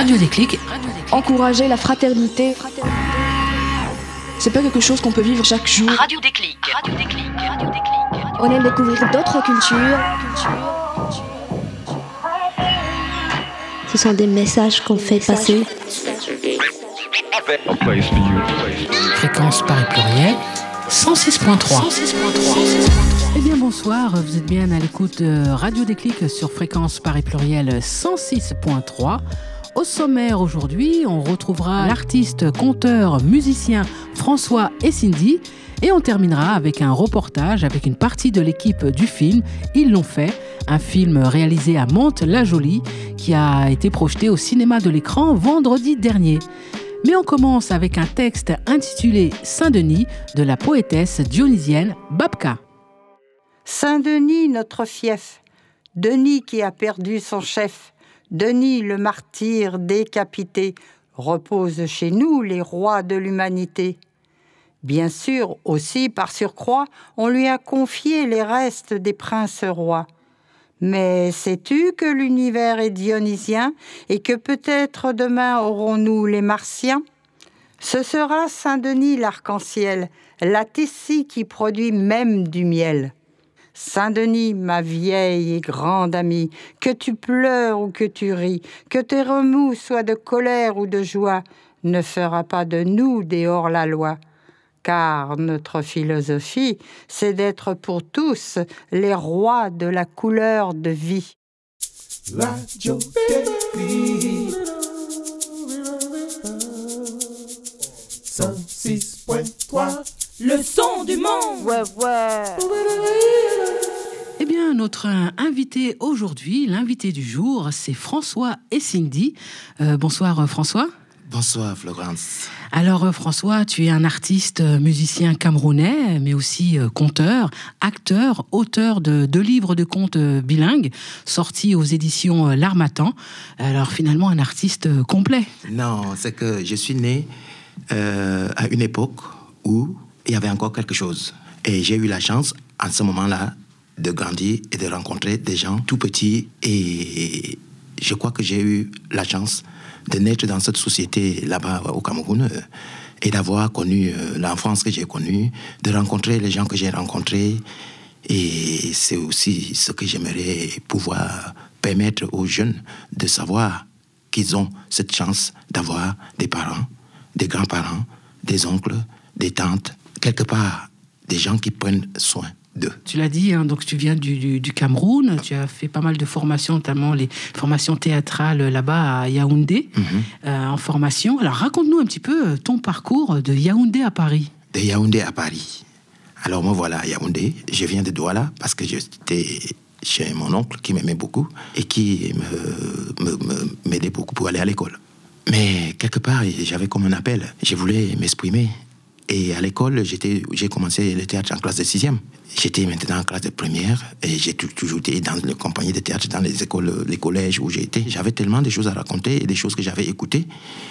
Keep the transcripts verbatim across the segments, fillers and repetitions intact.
Radio Déclic. Encourager la fraternité, c'est pas quelque chose qu'on peut vivre chaque jour. Radio Déclic. Radio Déclic. Radio Déclic. On aime découvrir d'autres cultures. Ce sont des messages qu'on fait passer. Fréquence Paris Pluriel, cent six point trois. Eh bien bonsoir, vous êtes bien à l'écoute de Radio Déclic sur Fréquence Paris Pluriel cent six point trois. Au sommaire aujourd'hui, on retrouvera l'artiste, conteur, musicien François et Cindy. Et on terminera avec un reportage avec une partie de l'équipe du film Ils l'ont fait, un film réalisé à Mantes-la-Jolie qui a été projeté au cinéma de l'écran vendredi dernier. Mais on commence avec un texte intitulé Saint-Denis de la poétesse dionysienne Babka. Saint-Denis, notre fief, Denis qui a perdu son chef, Denis le martyr décapité, reposent chez nous les rois de l'humanité. Bien sûr, aussi, par surcroît, on lui a confié les restes des princes rois. Mais sais-tu que l'univers est dionysien et que peut-être demain aurons-nous les martiens ? Ce sera Saint-Denis l'arc-en-ciel, la Tessie qui produit même du miel. Saint-Denis, ma vieille et grande amie, que tu pleures ou que tu ris, que tes remous soient de colère ou de joie, ne fera pas de nous des hors-la-loi. Car notre philosophie, c'est d'être pour tous les rois de la couleur de vie. Radio Déclic cent six point trois, le son du monde. Ouais, ouais. Eh bien, notre invité aujourd'hui, l'invité du jour, c'est François et Cindy. Euh, bonsoir François. Bonsoir Florence. Alors François, tu es un artiste musicien camerounais, mais aussi conteur, acteur, auteur de deux livres de contes bilingues, sortis aux éditions L'Harmattan. Alors finalement, un artiste complet. Non, c'est que je suis né euh, à une époque où il y avait encore quelque chose. Et j'ai eu la chance, à ce moment-là, de grandir et de rencontrer des gens tout petits. Et je crois que j'ai eu la chance de naître dans cette société là-bas au Cameroun euh, et d'avoir connu euh, l'enfance que j'ai connue, de rencontrer les gens que j'ai rencontrés. Et c'est aussi ce que j'aimerais pouvoir permettre aux jeunes de savoir qu'ils ont cette chance d'avoir des parents, des grands-parents, des oncles, des tantes, quelque part des gens qui prennent soin d'eux. Tu l'as dit, hein, donc tu viens du, du, du Cameroun, tu as fait pas mal de formations, notamment les formations théâtrales là-bas à Yaoundé, mm-hmm. euh, en formation. Alors raconte-nous un petit peu ton parcours de Yaoundé à Paris. De Yaoundé à Paris. Alors moi voilà à Yaoundé, je viens de Douala parce que j'étais chez mon oncle qui m'aimait beaucoup et qui me, me, me, m'aidait beaucoup pour aller à l'école. Mais quelque part, j'avais comme un appel, je voulais m'exprimer. Et à l'école, j'étais, j'ai commencé le théâtre en classe de sixième. J'étais maintenant en classe de première et j'ai toujours été dans les compagnies de théâtre, dans les écoles, les collèges où j'ai été. J'avais tellement de choses à raconter et des choses que j'avais écoutées.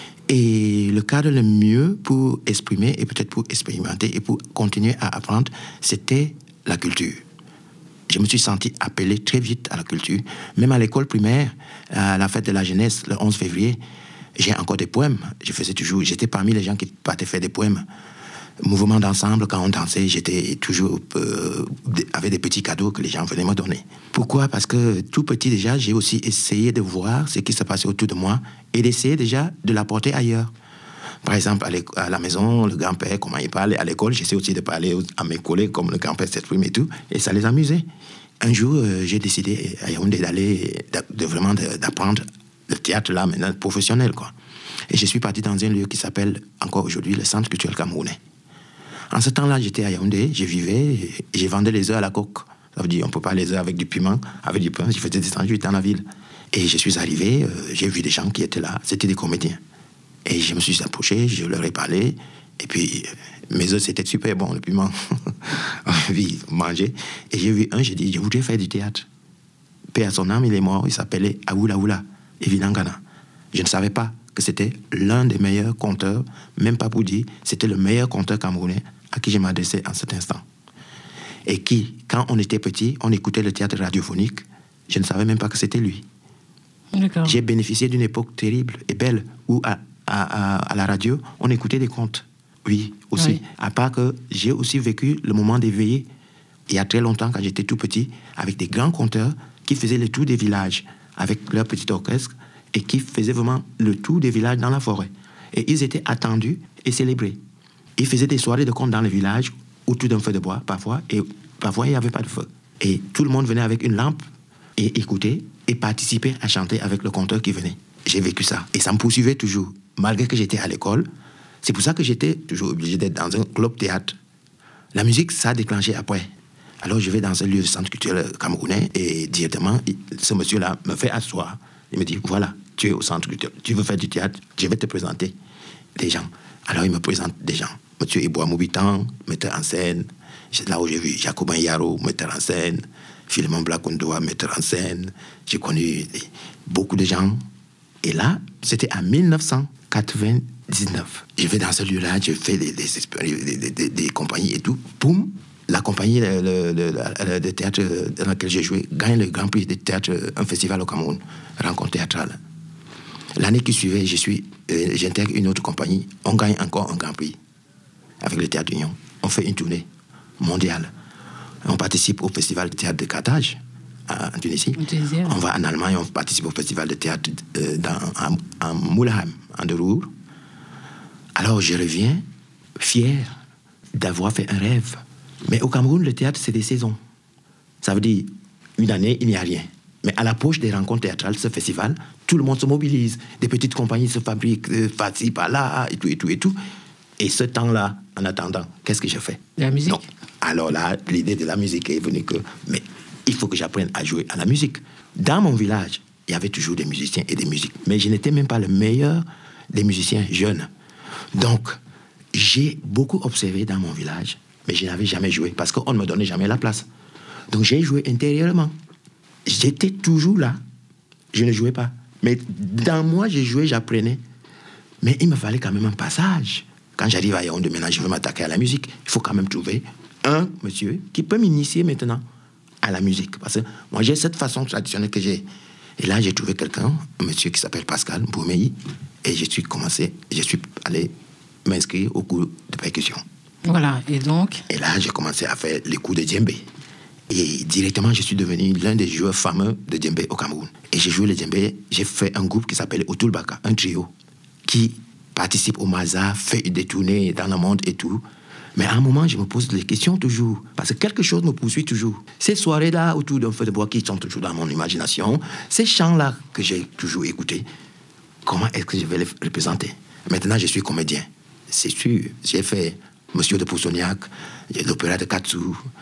Et le cadre le mieux pour exprimer et peut-être pour expérimenter et pour continuer à apprendre, c'était la culture. Je me suis senti appelé très vite à la culture. Même à l'école primaire, à la fête de la jeunesse, le onze février, j'ai encore des poèmes. Je faisais toujours, j'étais parmi les gens qui partaient faire des poèmes. Mouvement d'ensemble, quand on dansait, j'étais toujours euh, avec des petits cadeaux que les gens venaient me donner. Pourquoi ? Parce que tout petit déjà, j'ai aussi essayé de voir ce qui se passait autour de moi et d'essayer déjà de l'apporter ailleurs. Par exemple, à la maison, le grand-père, comment il parle, à l'école, j'essaie aussi de parler à mes collègues comme le grand-père s'exprime et tout, et ça les amusait. Un jour, euh, j'ai décidé à Yaoundé d'aller, de, de vraiment de, d'apprendre le théâtre là, maintenant professionnel, quoi. Et je suis parti dans un lieu qui s'appelle encore aujourd'hui le Centre culturel camerounais. En ce temps-là, j'étais à Yaoundé, je vivais, et je vendais les œufs à la coque. Ça veut dire, on ne peut pas les œufs avec du piment, avec du pain. Je faisais des sandwichs dans la ville. Et je suis arrivé, euh, j'ai vu des gens qui étaient là, c'était des comédiens. Et je me suis approché, je leur ai parlé, et puis euh, mes œufs, c'était super bon, le piment. Oui, manger. Et j'ai vu un, j'ai dit, je voudrais faire du théâtre. Paix à son âme, il est mort, il s'appelait Aoula Oula, Evinangana. Je ne savais pas que c'était l'un des meilleurs conteurs, même pas pour dire, c'était le meilleur conteur camerounais à qui je m'adressais en cet instant. Et qui, quand on était petit, on écoutait le théâtre radiophonique, je ne savais même pas que c'était lui. D'accord. J'ai bénéficié d'une époque terrible et belle où à, à, à, à la radio, on écoutait des contes. Oui, aussi. Oui. À part que j'ai aussi vécu le moment des veillées, il y a très longtemps, quand j'étais tout petit, avec des grands conteurs qui faisaient le tour des villages avec leur petit orchestre et qui faisaient vraiment le tour des villages dans la forêt. Et ils étaient attendus et célébrés. Ils faisaient des soirées de contes dans les villages autour d'un feu de bois, parfois, et parfois, il n'y avait pas de feu. Et tout le monde venait avec une lampe et écoutait et participait à chanter avec le conteur qui venait. J'ai vécu ça. Et ça me poursuivait toujours. Malgré que j'étais à l'école, c'est pour ça que j'étais toujours obligé d'être dans un club théâtre. La musique, ça a déclenché après. Alors, je vais dans un lieu de centre culturel camerounais et directement, ce monsieur-là me fait asseoir. Il me dit, voilà, tu es au centre culturel, tu veux faire du théâtre, je vais te présenter des gens. Alors, il me présente des gens. Monsieur Eboa Moubitan, metteur en scène. C'est là où j'ai vu Jacobin Yaro, metteur en scène. Philemon Blakondoa, metteur en scène. J'ai connu beaucoup de gens. Et là, c'était en dix-neuf cent quatre-vingt-dix-neuf. Je vais dans ce lieu-là, j'ai fait des, des, des, des, des, des compagnies et tout. Boum, la compagnie de, de, de, de théâtre dans laquelle j'ai joué gagne le Grand Prix de théâtre, un festival au Cameroun, rencontre théâtrale. L'année qui suivait, je suis, euh, j'intègre une autre compagnie. On gagne encore un Grand Prix avec le Théâtre Union. On fait une tournée mondiale. On participe au festival de théâtre de Carthage, en Tunisie. On va en Allemagne, on participe au festival de théâtre euh, dans, en, en Moulheim, en de Ruhr. Alors je reviens fier d'avoir fait un rêve. Mais au Cameroun, le théâtre, c'est des saisons. Ça veut dire, une année, il n'y a rien. Mais à l'approche des rencontres théâtrales, ce festival, tout le monde se mobilise. Des petites compagnies se fabriquent, euh, par-ci, par-là, et tout, et tout, et tout. Et ce temps-là, en attendant, qu'est-ce que je fais? La musique. Non. Alors là, l'idée de la musique est venue que, mais il faut que j'apprenne à jouer à la musique. Dans mon village, il y avait toujours des musiciens et des musiques. Mais je n'étais même pas le meilleur des musiciens jeunes. Donc, j'ai beaucoup observé dans mon village, mais je n'avais jamais joué parce qu'on ne me donnait jamais la place. Donc, j'ai joué intérieurement. J'étais toujours là. Je ne jouais pas. Mais dans moi, j'ai joué, j'apprenais. Mais il me fallait quand même un passage. Quand j'arrive à Yaoundé, maintenant, je veux m'attaquer à la musique. Il faut quand même trouver un monsieur qui peut m'initier maintenant à la musique. Parce que moi, j'ai cette façon traditionnelle que j'ai. Et là, j'ai trouvé quelqu'un, un monsieur qui s'appelle Pascal Bourmeilly. Et je suis commencé, je suis allé m'inscrire au cours de percussion. Voilà, et donc? Et là, j'ai commencé à faire les cours de djembé. Et directement, je suis devenu l'un des joueurs fameux de djembé au Cameroun. Et j'ai joué le djembé, j'ai fait un groupe qui s'appelle Otulbaka, un trio, qui participe au Maza, fait des tournées dans le monde et tout. Mais à un moment, je me pose des questions toujours, parce que quelque chose me poursuit toujours. Ces soirées-là autour d'un feu de bois qui sont toujours dans mon imagination, ces chants-là que j'ai toujours écoutés, comment est-ce que je vais les représenter? Maintenant, je suis comédien. C'est sûr, j'ai fait Monsieur de Poussoniac, l'opéra de Katsu,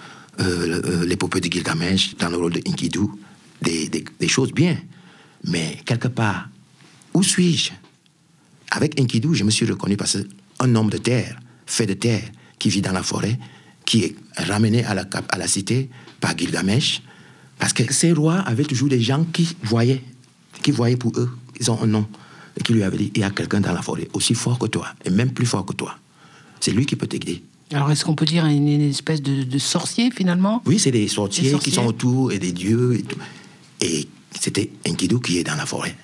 euh, l'épopée de Gilgamesh, dans le rôle de Enkidu, des, des, des choses bien. Mais quelque part, où suis-je? Avec Enkidu, je me suis reconnu parce qu'un homme de terre, fait de terre, qui vit dans la forêt, qui est ramené à la, à la cité par Gilgamesh, parce que ces rois avaient toujours des gens qui voyaient, qui voyaient pour eux, ils ont un nom, et qui lui avaient dit, il y a quelqu'un dans la forêt, aussi fort que toi, et même plus fort que toi. C'est lui qui peut t'aider. Alors, est-ce qu'on peut dire une, une espèce de, de sorcier, finalement? Oui, c'est des sorciers, des sorciers qui sont autour, et des dieux, et tout. Et c'était Enkidu qui est dans la forêt.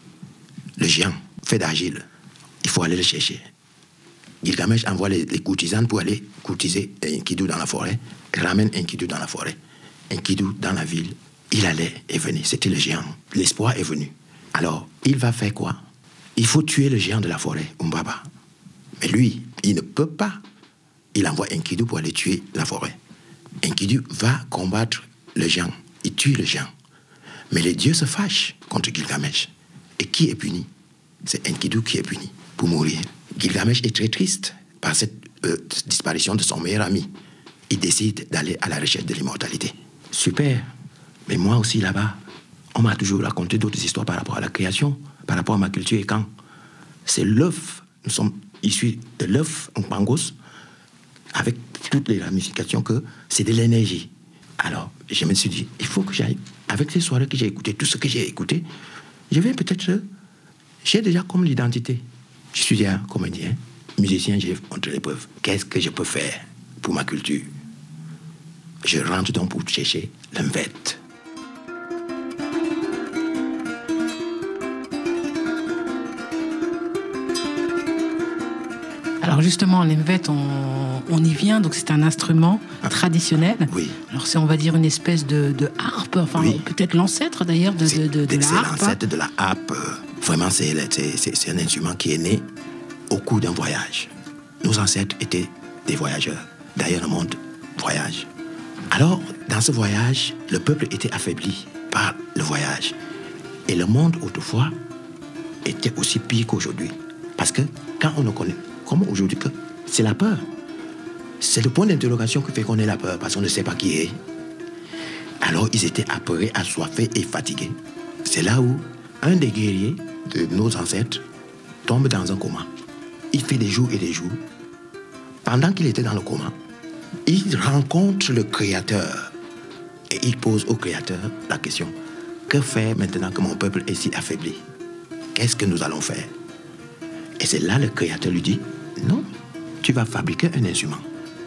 Le géant, fait d'argile. Il faut aller le chercher. Gilgamesh envoie les, les courtisanes pour aller courtiser Enkidu dans la forêt, et ramène Enkidu dans la forêt. Enkidu dans la ville, il allait et venait, c'était le géant. L'espoir est venu. Alors, il va faire quoi? Il faut tuer le géant de la forêt, Umbaba. Mais lui, il ne peut pas. Il envoie Enkidu pour aller tuer la forêt. Enkidu va combattre le géant. Il tue le géant. Mais les dieux se fâchent contre Gilgamesh. Et qui est puni? C'est Enkidu qui est puni pour mourir. Gilgamesh est très triste par cette euh, disparition de son meilleur ami. Il décide d'aller à la recherche de l'immortalité. Super. Mais moi aussi, là-bas, on m'a toujours raconté d'autres histoires par rapport à la création, par rapport à ma culture et quand. C'est l'œuf. Nous sommes issus de l'œuf en pangos, avec toutes les ramifications que c'est de l'énergie. Alors, je me suis dit, il faut que j'aille, avec ces soirées que j'ai écoutées, tout ce que j'ai écouté, je vais peut-être... J'ai déjà comme l'identité. Je suis un comédien, musicien, j'ai montré l'épreuve. Qu'est-ce que je peux faire pour ma culture? Je rentre donc pour chercher l'envette. Alors justement, l'Mvet, on, on y vient, donc c'est un instrument ah. traditionnel. Oui. Alors c'est, on va dire, une espèce de, de harpe, enfin oui. peut-être l'ancêtre d'ailleurs de, de, de, de la c'est harpe. C'est l'ancêtre de la harpe. Vraiment, c'est, c'est, c'est, c'est un instrument qui est né au cours d'un voyage. Nos ancêtres étaient des voyageurs. D'ailleurs, le monde voyage. Alors, dans ce voyage, le peuple était affaibli par le voyage. Et le monde, autrefois, était aussi pire qu'aujourd'hui. Parce que quand on ne connaît, comme aujourd'hui, que c'est la peur. C'est le point d'interrogation qui fait qu'on ait la peur, parce qu'on ne sait pas qui est. Alors, ils étaient apeurés, assoiffés et fatigués. C'est là où un des guerriers de nos ancêtres tombe dans un coma. Il fait des jours et des jours. Pendant qu'il était dans le coma, il rencontre le Créateur. Et il pose au Créateur la question: que faire maintenant que mon peuple est si affaibli? Qu'est-ce que nous allons faire? Et c'est là le Créateur lui dit: non, tu vas fabriquer un instrument.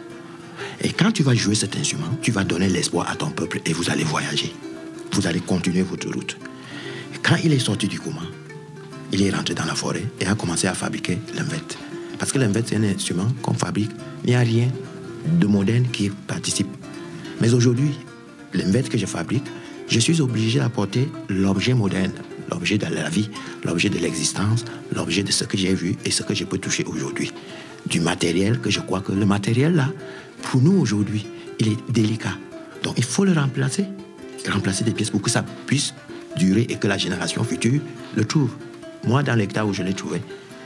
Et quand tu vas jouer cet instrument, tu vas donner l'espoir à ton peuple et vous allez voyager. Vous allez continuer votre route. Et quand il est sorti du coma, il est rentré dans la forêt et a commencé à fabriquer l'Mvet. Parce que l'Mvet, c'est un instrument qu'on fabrique. Il n'y a rien de moderne qui participe. Mais aujourd'hui, l'Mvet que je fabrique, je suis obligé d'apporter l'objet moderne, l'objet de la vie, l'objet de l'existence, l'objet de ce que j'ai vu et ce que je peux toucher aujourd'hui. Du matériel que je crois que le matériel là, pour nous aujourd'hui, il est délicat. Donc il faut le remplacer, remplacer des pièces pour que ça puisse durer et que la génération future le trouve. Moi, dans l'état où je l'ai trouvé,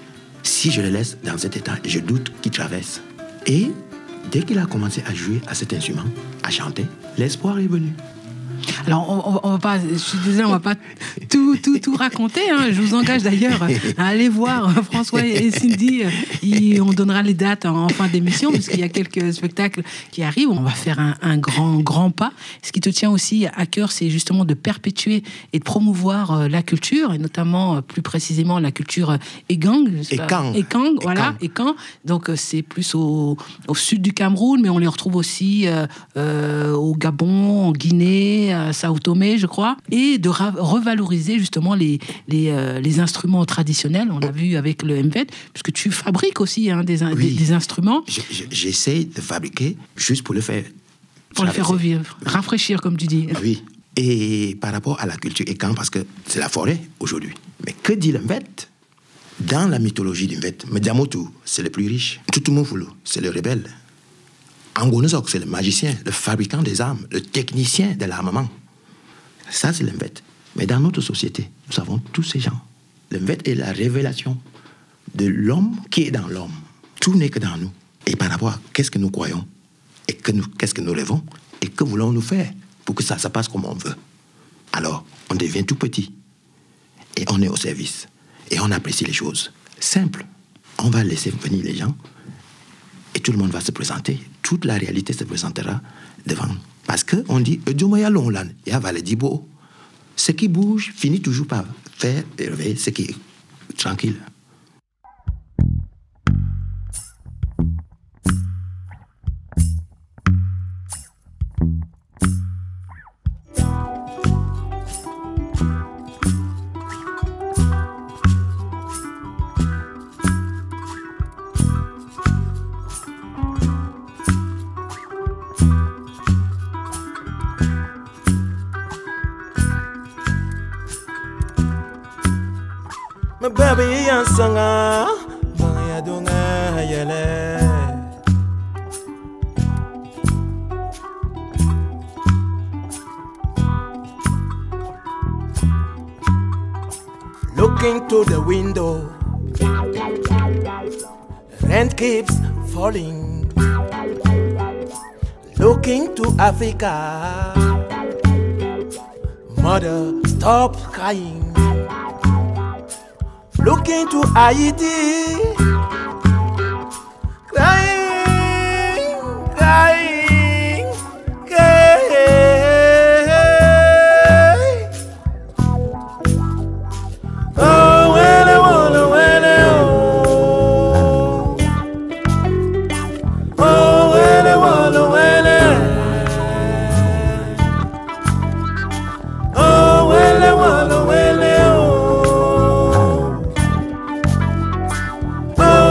si je le laisse dans cet état, je doute qu'il traverse. Et dès qu'il a commencé à jouer à cet instrument, à chanter, l'espoir est venu. Alors, on, on va pas, je suis désolée, on va pas tout, tout, tout raconter. Hein. Je vous engage d'ailleurs à aller voir François et Cindy. Et on donnera les dates en fin d'émission, parce qu'il y a quelques spectacles qui arrivent. On va faire un, un grand, grand pas. Ce qui te tient aussi à cœur, c'est justement de perpétuer et de promouvoir la culture, et notamment, plus précisément, la culture Ekang. Ekang. Ekang, voilà, Ekang. Donc, c'est plus au, au sud du Cameroun, mais on les retrouve aussi euh, euh, au Gabon, en Guinée, à Sao Tomé, je crois, et de ra- revaloriser justement les, les, euh, les instruments traditionnels. On l'a vu avec le Mvet, puisque tu fabriques aussi hein, des, oui. des, des instruments. Je, je, j'essaie de fabriquer juste pour le faire Pour le faire revivre, rafraîchir, comme tu dis. Oui. Et par rapport à la culture Ekang, parce que c'est la forêt aujourd'hui. Mais que dit le Mvet? Dans la mythologie du Mvet, Medjamotu, c'est le plus riche. Tutumufulu, c'est le rebelle. Angonosok, c'est le magicien, le fabricant des armes, le technicien de l'armement. Ça, c'est l'Mvet. Mais dans notre société, nous avons tous ces gens. L'Mvet est la révélation de l'homme qui est dans l'homme. Tout n'est que dans nous. Et par rapport à qu'est-ce que nous croyons, et que nous, qu'est-ce que nous rêvons, et que voulons-nous faire pour que ça se passe comme on veut. Alors, on devient tout petit. Et on est au service. Et on apprécie les choses simples. On va laisser venir les gens, et tout le monde va se présenter. Toute la réalité se présentera devant nous. Parce qu'on dit, ce qui bouge finit toujours par faire réveiller ce qui est tranquille. My baby yansanga baya dunga yele looking to the window, rent keeps falling. Looking to Africa, mother stop crying. Looking to Haiti, crying, crying, crying. Oh, well, oh, well, oh. Oh, well, oh, well, oh, well, oh, well. Oh,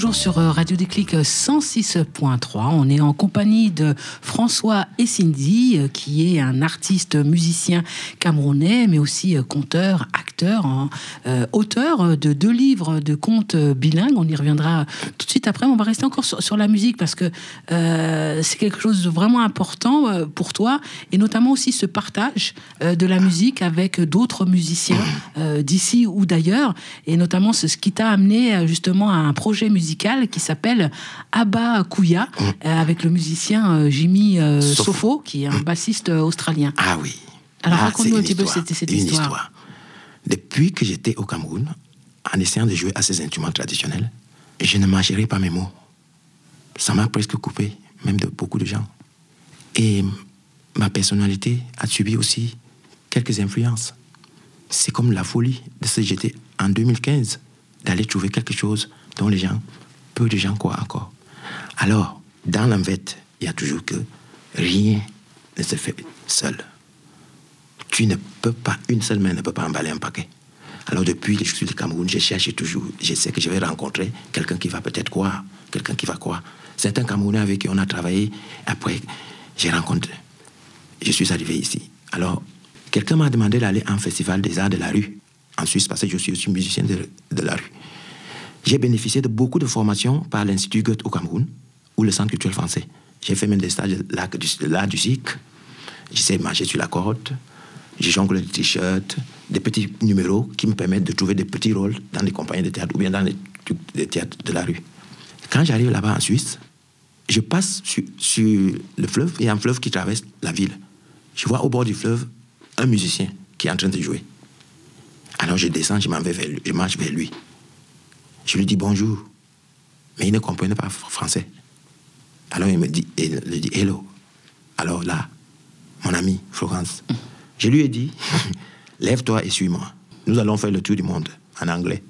toujours sur Radio Déclic cent six point trois. On est en compagnie de François Essindi, qui est un artiste musicien camerounais, mais aussi conteur, acteur, hein, euh, auteur de deux livres de contes bilingues. On y reviendra tout de suite après. On va rester encore sur, sur la musique parce que euh, c'est quelque chose de vraiment important euh, pour toi, et notamment aussi ce partage euh, de la musique avec d'autres musiciens euh, d'ici ou d'ailleurs, et notamment ce qui t'a amené justement à un projet musical qui s'appelle Abba Kouya, mmh. euh, avec le musicien euh, Jimmy euh, Sofo, Sofo, qui est un bassiste euh, australien. Ah oui. Alors ah, raconte-nous un petit peu cette, cette une histoire. histoire. Depuis que j'étais au Cameroun, en essayant de jouer à ces instruments traditionnels, je ne mâcherais pas mes mots. Ça m'a presque coupé, même de beaucoup de gens. Et ma personnalité a subi aussi quelques influences. C'est comme la folie de ce que j'étais en deux mille quinze, d'aller trouver quelque chose dont les gens, peu de gens croient encore. Alors, dans l'Amvet, il y a toujours que rien ne se fait seul. Tu ne peux pas, une seule main ne peut pas emballer un paquet. Alors depuis que je suis du Cameroun, je cherche toujours, je sais que je vais rencontrer quelqu'un qui va peut-être croire, quelqu'un qui va croire. C'est un Camerounais avec qui on a travaillé, après j'ai rencontré, je suis arrivé ici. Alors, quelqu'un m'a demandé d'aller à un festival des arts de la rue, en Suisse, parce que je suis aussi musicien de, de la rue. J'ai bénéficié de beaucoup de formations par l'Institut Goethe au Cameroun, ou le Centre culturel français. J'ai fait même des stages de l'art du, de l'art du cirque. Je sais marcher sur la corde, je jongle des t-shirts, des petits numéros qui me permettent de trouver des petits rôles dans les compagnies de théâtre ou bien dans les, les théâtres de la rue. Quand j'arrive là-bas en Suisse, je passe sur, sur le fleuve, il y a un fleuve qui traverse la ville. Je vois au bord du fleuve un musicien qui est en train de jouer. Alors je descends, je m'en vais vers lui, je marche vers lui. Je lui dis bonjour, mais il ne comprenait pas français. Alors il me dit, il me dit hello. Alors là, mon ami Florence, mmh. je lui ai dit, lève-toi et suis-moi. Nous allons faire le tour du monde en anglais.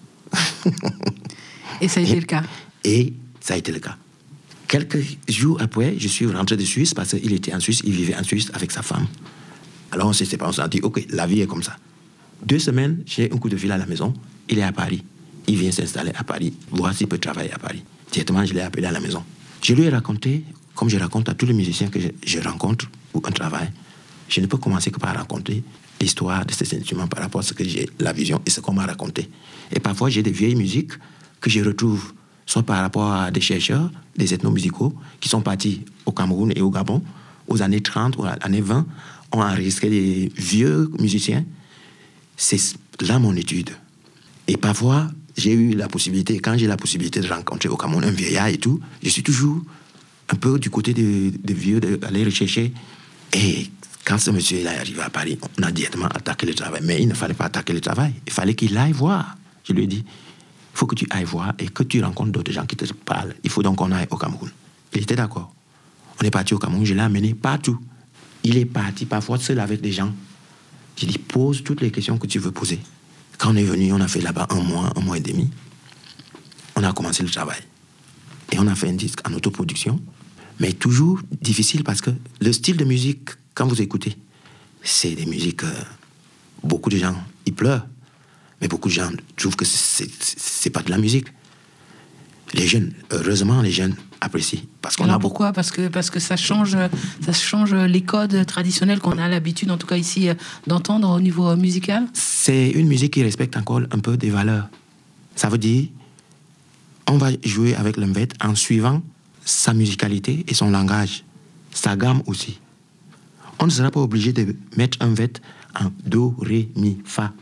Et ça a été le cas. Et ça a été le cas. Quelques jours après, je suis rentré de Suisse parce qu'il était en Suisse, il vivait en Suisse avec sa femme. Alors on s'est séparés, on s'est dit, ok, la vie est comme ça. Deux semaines, j'ai un coup de fil à la maison, il est à Paris. Il vient s'installer à Paris, voir s'il peut travailler à Paris. Directement, je l'ai appelé à la maison. Je lui ai raconté, comme je raconte à tous les musiciens que je, je rencontre pour un travail, je ne peux commencer que par raconter l'histoire de ces instruments par rapport à ce que j'ai, la vision et ce qu'on m'a raconté. Et parfois, j'ai des vieilles musiques que je retrouve, soit par rapport à des chercheurs, des ethnomusicaux, qui sont partis au Cameroun et au Gabon, aux années trente, aux années vingt, ont enregistré des vieux musiciens. C'est là mon étude. Et parfois, j'ai eu la possibilité, quand j'ai la possibilité de rencontrer au Cameroun un vieillard et tout, je suis toujours un peu du côté des de vieux, d'aller rechercher. Et quand ce monsieur est arrivé à Paris, on a directement attaqué le travail. Mais il ne fallait pas attaquer le travail. Il fallait qu'il aille voir. Je lui ai dit, il faut que tu ailles voir et que tu rencontres d'autres gens qui te parlent. Il faut donc qu'on aille au Cameroun. Il était d'accord. On est parti au Cameroun, je l'ai amené partout. Il est parti parfois seul avec des gens. J'ai dit, pose toutes les questions que tu veux poser. Quand on est venu, on a fait là-bas un mois, un mois et demi. On a commencé le travail. Et on a fait un disque en autoproduction. Mais toujours difficile parce que le style de musique, quand vous écoutez, c'est des musiques... Euh, beaucoup de gens, ils pleurent. Mais beaucoup de gens trouvent que c'est, c'est, c'est pas de la musique. Les jeunes, heureusement, les jeunes apprécient. Parce qu'on Alors a pourquoi beaucoup... parce que, parce que ça change, ça change les codes traditionnels qu'on a l'habitude, en tout cas ici, d'entendre au niveau musical. C'est une musique qui respecte encore un peu des valeurs. Ça veut dire, on va jouer avec l'Mvet en suivant sa musicalité et son langage, sa gamme aussi. On ne sera pas obligé de mettre un Mvet en Do, Ré, Mi, Fa.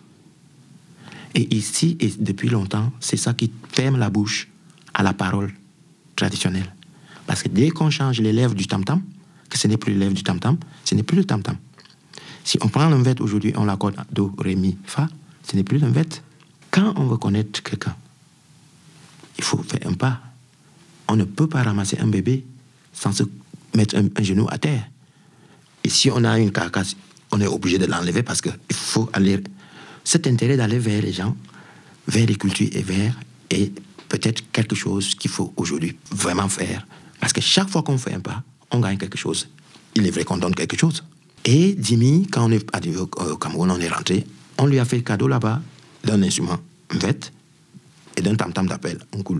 Et ici, et depuis longtemps, c'est ça qui ferme la bouche à la parole traditionnelle. Parce que dès qu'on change les lèvres du tam-tam, que ce n'est plus les lèvres du tam-tam, ce n'est plus le tam-tam. Si on prend l'Mvet aujourd'hui, on l'accorde à Do, Ré, Mi, Fa, ce n'est plus l'Mvet. Quand on veut connaître quelqu'un, il faut faire un pas. On ne peut pas ramasser un bébé sans se mettre un, un genou à terre. Et si on a une carcasse, on est obligé de l'enlever parce qu'il faut aller... Cet intérêt d'aller vers les gens, vers les cultures et vers... Et peut-être quelque chose qu'il faut aujourd'hui vraiment faire. Parce que chaque fois qu'on fait un pas, on gagne quelque chose. Il est vrai qu'on donne quelque chose. Et Jimmy, quand on est arrivé au Cameroun, on est rentré, on lui a fait le cadeau là-bas d'un instrument, Mvet, et d'un tam-tam d'appel, un cool.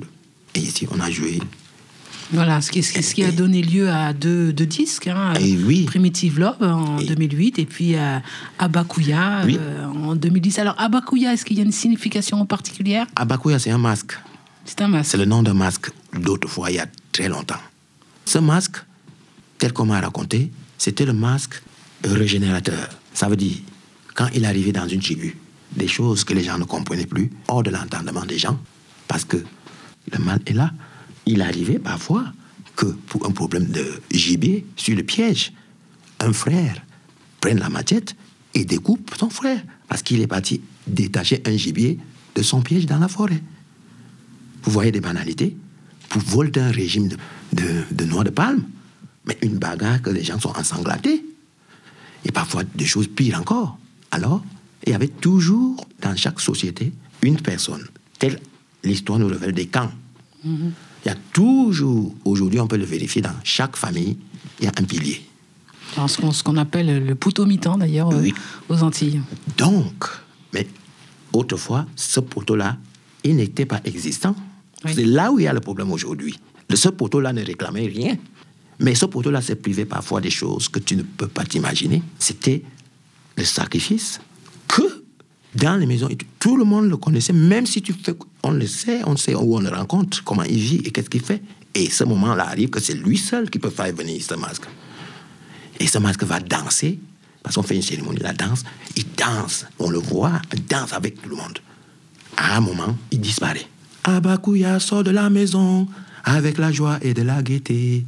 Et ici, on a joué. Voilà, ce qui, ce qui, ce qui a donné lieu à deux, deux disques. Hein, et oui. Primitive Love en et... deux mille huit et puis euh, Abakouya oui. euh, en deux mille dix. Alors, Abakouya, est-ce qu'il y a une signification particulière? Abakouya, c'est un masque. C'est un masque. C'est le nom d'un masque d'autrefois, il y a très longtemps. Ce masque, tel qu'on m'a raconté, c'était le masque régénérateur. Ça veut dire, quand il arrivait dans une tribu, des choses que les gens ne comprenaient plus, hors de l'entendement des gens, parce que le mal est là. Il arrivait parfois que pour un problème de gibier sur le piège, un frère prenne la machette et découpe son frère, parce qu'il est parti détacher un gibier de son piège dans la forêt. Vous voyez des banalités pour voler un régime de, de, de noix de palme, mais une bagarre que les gens sont ensanglantés. Et parfois des choses pires encore. Alors, il y avait toujours dans chaque société une personne, telle l'histoire nous révèle des camps. Mm-hmm. Il y a toujours, aujourd'hui on peut le vérifier, dans chaque famille, il y a un pilier. Alors, ce, qu'on, ce qu'on appelle le poteau-mitant d'ailleurs oui. euh, aux Antilles. Donc, mais autrefois, ce poteau-là, il n'était pas existant. Oui. C'est là où il y a le problème aujourd'hui. Ce poteau-là ne réclamait rien. Mais ce poteau-là s'est privé parfois des choses que tu ne peux pas t'imaginer. C'était le sacrifice que dans les maisons, tout le monde le connaissait, même si tu fais, on le sait, on sait où on le rencontre, comment il vit et qu'est-ce qu'il fait. Et ce moment-là arrive que c'est lui seul qui peut faire venir ce masque. Et ce masque va danser, parce qu'on fait une cérémonie, la danse, il danse, on le voit, il danse avec tout le monde. À un moment, il disparaît. Abakouya sort de la maison avec la joie et de la gaieté.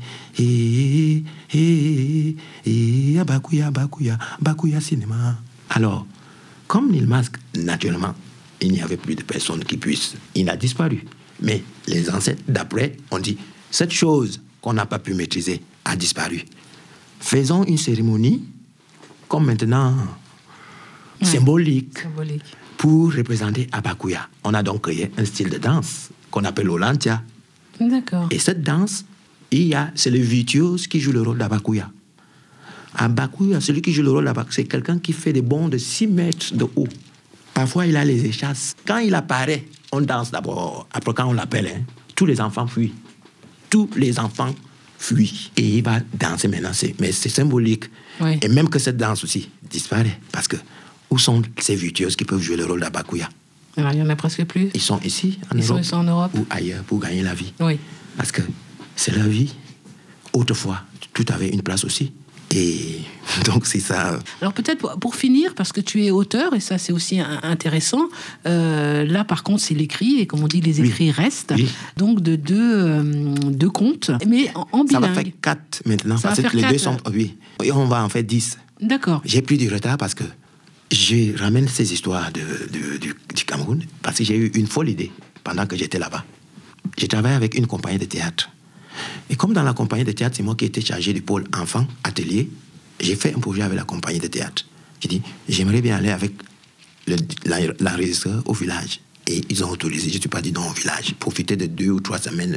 Et, et, et, Abakouya, Abakouya, Abakouya cinéma. Alors, comme il masque, naturellement, il n'y avait plus de personne qui puisse. Il a disparu. Mais les ancêtres, d'après, ont dit, cette chose qu'on n'a pas pu maîtriser a disparu. Faisons une cérémonie, comme maintenant, ouais. symbolique, symbolique, pour représenter Abakouya. On a donc créé un style de danse qu'on appelle l'Olantia. D'accord. Et cette danse, il y a, c'est le virtuose qui joue le rôle d'Abakouya. Abakouya, celui qui joue le rôle d'Abakouya, c'est quelqu'un qui fait des bonds de six mètres de haut. Parfois, il a les échasses. Quand il apparaît, on danse d'abord. Après, quand on l'appelle, hein, tous les enfants fuient. Tous les enfants fuient. Et il va danser maintenant. C'est, mais c'est symbolique. Oui. Et même que cette danse aussi disparaît. Parce que où sont ces virtuoses qui peuvent jouer le rôle d'Abakouya? Alors, il n'y en a presque plus. Ils sont ici, en Ils Europe. sont ici en Europe. Ou ailleurs, pour gagner la vie. Oui. Parce que c'est la vie. Autrefois, tout avait une place aussi. Et donc, c'est ça. Alors, peut-être pour, pour finir, parce que tu es auteur, et ça, c'est aussi un, intéressant. Euh, là, par contre, c'est l'écrit, et comme on dit, les écrits oui. restent. Oui. Donc, de deux, euh, deux contes, mais en, en bilingue. Ça va faire quatre maintenant. Ça parce va faire que les quatre. deux sont... Oui. Et on va en faire dix. D'accord. J'ai pris du retard parce que je ramène ces histoires de, de, du, du Cameroun, parce que j'ai eu une folle idée pendant que j'étais là-bas. J'ai travaillé avec une compagnie de théâtre. Et comme dans la compagnie de théâtre, c'est moi qui étais chargé du pôle enfant, atelier, j'ai fait un projet avec la compagnie de théâtre. J'ai dit, j'aimerais bien aller avec le, l'enregistreur au village. Et ils ont autorisé. Je ne suis pas dit non au village. Profiter de deux ou trois semaines.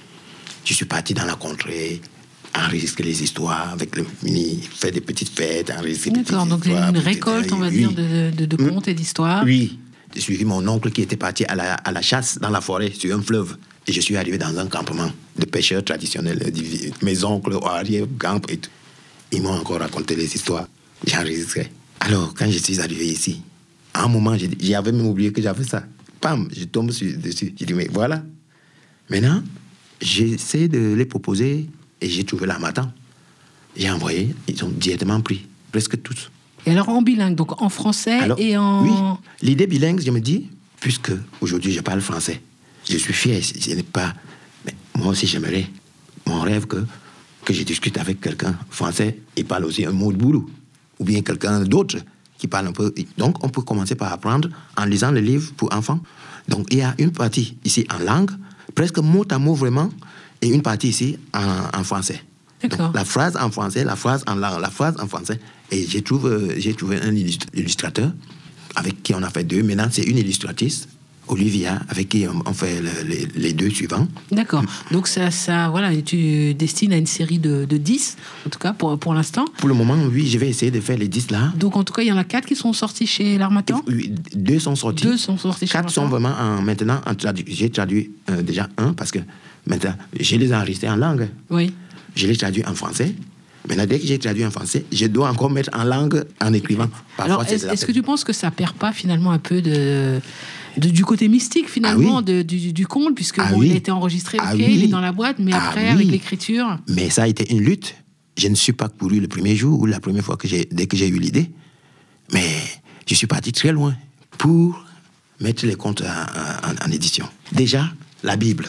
Je suis parti dans la contrée, enregistrer les histoires avec le mini, faire des petites fêtes, enregistrer des petites histoires. D'accord, donc une récolte, on va oui. dire, de, de, de contes et d'histoires. Oui. J'ai suivi mon oncle qui était parti à la, à la chasse dans la forêt, sur un fleuve. Et je suis arrivé dans un campement de pêcheurs traditionnels. Mes oncles, arrière, camp et tout. Ils m'ont encore raconté les histoires. J'ai enregistré. Alors, quand je suis arrivé ici, à un moment, j'avais même oublié que j'avais ça. Pam, je tombe sur, dessus. J'ai dit, mais voilà. Maintenant, j'essaie de les proposer et j'ai trouvé l'armatan. J'ai envoyé, ils ont directement pris, presque tous. Et alors en bilingue, donc en français alors, et en... Oui, l'idée bilingue, je me dis, puisque aujourd'hui je parle français, je suis fier, je n'ai pas... Mais moi aussi j'aimerais, mon rêve que, que je discute avec quelqu'un français et parle aussi un mot de boulot, ou bien quelqu'un d'autre qui parle un peu. Donc on peut commencer par apprendre en lisant le livre pour enfants. Donc il y a une partie ici en langue, presque mot à mot vraiment, et une partie ici en, en français. D'accord. Donc, la phrase en français, la phrase en langue, la phrase en français. Et j'ai trouvé, j'ai trouvé un illustrateur avec qui on a fait deux. Maintenant, c'est une illustratrice Olivia, avec qui on, on fait le, les, les deux suivants. D'accord. Donc ça, ça, voilà, tu destines à une série de, de dix, en tout cas pour, pour l'instant. Pour le moment, oui, je vais essayer de faire les dix là. Donc en tout cas, il y en a quatre qui sont sortis chez l'Harmattan. Oui, deux sont sortis. Deux sont sortis chez Quatre sont vraiment en, maintenant en tradu- J'ai traduit euh, déjà un parce que maintenant, je les ai enregistrés en langue. Oui. Je les traduis en français. Maintenant, dès que j'ai traduit en français, je dois encore mettre en langue en écrivant. Parfois, Alors, c'est est-ce, la est-ce peine. que tu penses que ça perd pas finalement un peu de, de du côté mystique finalement Ah oui. de, du, du conte, puisque Ah bon, oui. il a été enregistré, ok, Ah oui. il est dans la boîte, mais Ah après oui. avec l'écriture. Mais ça a été une lutte. Je ne suis pas couru le premier jour ou la première fois que j'ai, dès que j'ai eu l'idée. Mais je suis parti très loin pour mettre les contes en, en- en édition. Déjà, la Bible.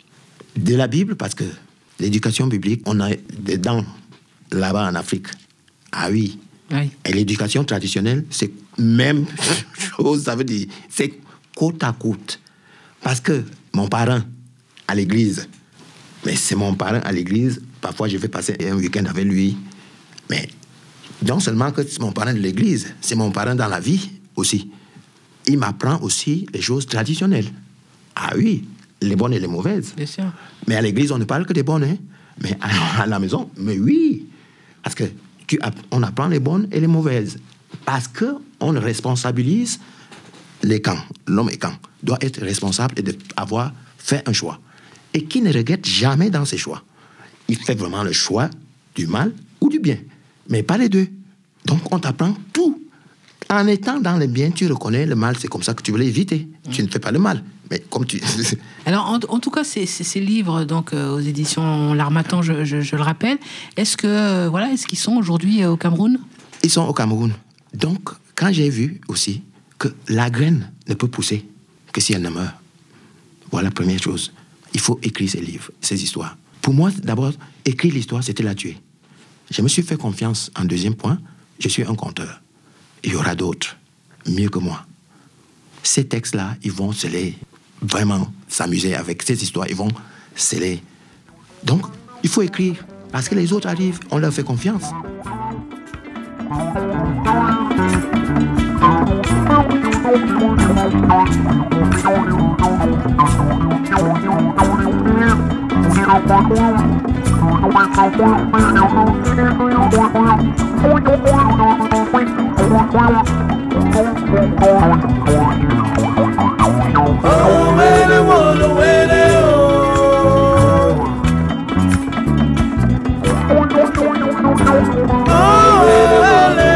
De la Bible, parce que l'éducation biblique, on a dedans, là-bas en Afrique. Ah oui. Oui. Et l'éducation traditionnelle, c'est même chose, ça veut dire, c'est côte à côte. Parce que mon parent, à l'église, mais c'est mon parent à l'église, parfois je vais passer un week-end avec lui, mais non seulement que c'est mon parent de l'église, c'est mon parent dans la vie aussi. Il m'apprend aussi les choses traditionnelles. Ah oui, les bonnes et les mauvaises. Bien sûr. Mais à l'église, on ne parle que des bonnes, hein. Mais à, à la maison, mais oui. Parce que tu, app- on apprend les bonnes et les mauvaises. Parce qu'on responsabilise les camps. L'homme et camp doit être responsable et d'avoir fait un choix. Et qui ne regrette jamais dans ses choix. Il fait vraiment le choix du mal ou du bien. Mais pas les deux. Donc on t'apprend tout. En étant dans le bien, tu reconnais le mal. C'est comme ça que tu veux l'éviter. Mmh. Tu ne fais pas le mal. Mais comme tu... Alors, en, en tout cas, ces, ces, ces livres, donc euh, aux éditions L'Harmattan, je, je, je le rappelle, est-ce que euh, voilà, est-ce qu'ils sont aujourd'hui euh, au Cameroun ? Ils sont au Cameroun. Donc, quand j'ai vu aussi que la graine ne peut pousser que si elle ne meurt, voilà la première chose. Il faut écrire ces livres, ces histoires. Pour moi, d'abord, écrire l'histoire, c'était la tuer. Je me suis fait confiance. En deuxième point, je suis un conteur. Il y aura d'autres, mieux que moi. Ces textes-là, ils vont se les... vraiment s'amuser avec ces histoires. Ils vont se les... Donc, il faut écrire. Parce que les autres arrivent, on leur fait confiance. Oh, wele, wolo, wele, oh. Oh, wele.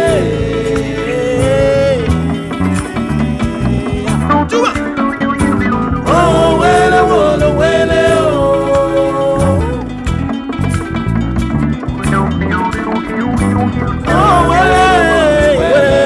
Juba. Oh, wele, wolo, wele, oh. Oh, wele, wele.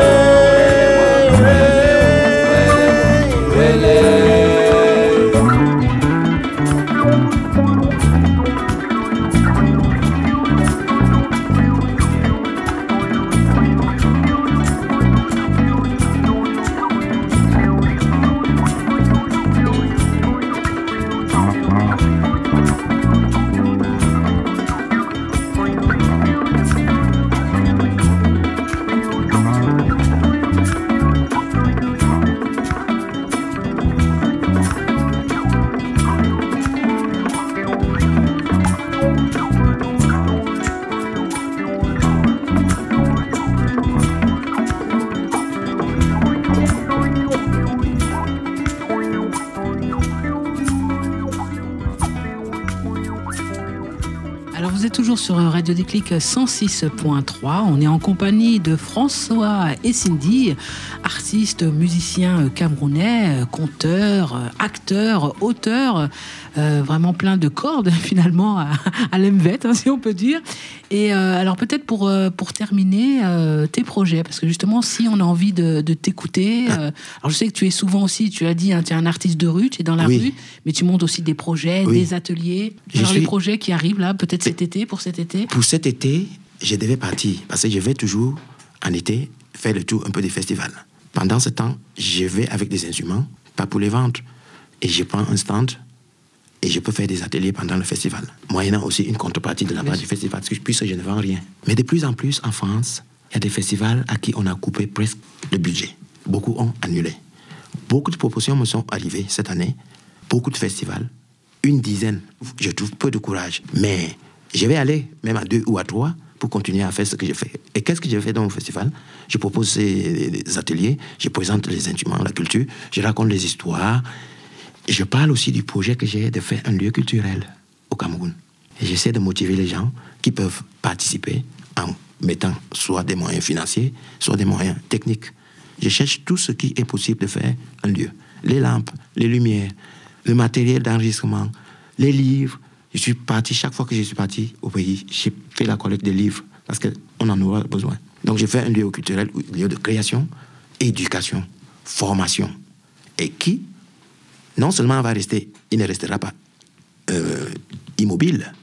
Toujours sur Radio Déclic cent six point trois. On est en compagnie de François et Cindy, artistes, musiciens camerounais, conteurs, acteurs, auteurs, euh, vraiment plein de cordes finalement à, à l'Emvet, hein, si on peut dire. Et euh, alors peut-être pour, euh, pour terminer, euh, tes projets, parce que justement si on a envie de, de t'écouter, euh, alors je sais que tu es souvent aussi, tu as dit, hein, tu es un artiste de rue, tu es dans la oui. rue, mais tu montes aussi des projets, oui. des ateliers. Je alors suis... les projets qui arrivent là, peut-être cet été, pour cet été? Pour cet été, je devais partir, parce que je vais toujours, en été, faire le tour un peu des festivals. Pendant ce temps, je vais avec des instruments, pas pour les vendre, et je prends un stand, et je peux faire des ateliers pendant le festival, moyennant aussi une contrepartie de la part du festival, puisque je ne vends rien. Mais de plus en plus, en France, il y a des festivals à qui on a coupé presque le budget. Beaucoup ont annulé. Beaucoup de propositions me sont arrivées cette année, beaucoup de festivals, une dizaine. Je trouve peu de courage, mais je vais aller même à deux ou à trois pour continuer à faire ce que je fais. Et qu'est-ce que je fais dans mon festival? Je propose des ateliers, je présente les instruments, la culture, je raconte les histoires. Je parle aussi du projet que j'ai de faire un lieu culturel au Cameroun. Et j'essaie de motiver les gens qui peuvent participer en mettant soit des moyens financiers, soit des moyens techniques. Je cherche tout ce qui est possible de faire un lieu. Les lampes, les lumières, le matériel d'enregistrement, les livres. Je suis parti, chaque fois que je suis parti au pays, j'ai fait la collecte des livres parce qu'on en aura besoin. Donc j'ai fait un lieu culturel, un lieu de création, éducation, formation. Et qui, non seulement va rester, il ne restera pas euh, immobile,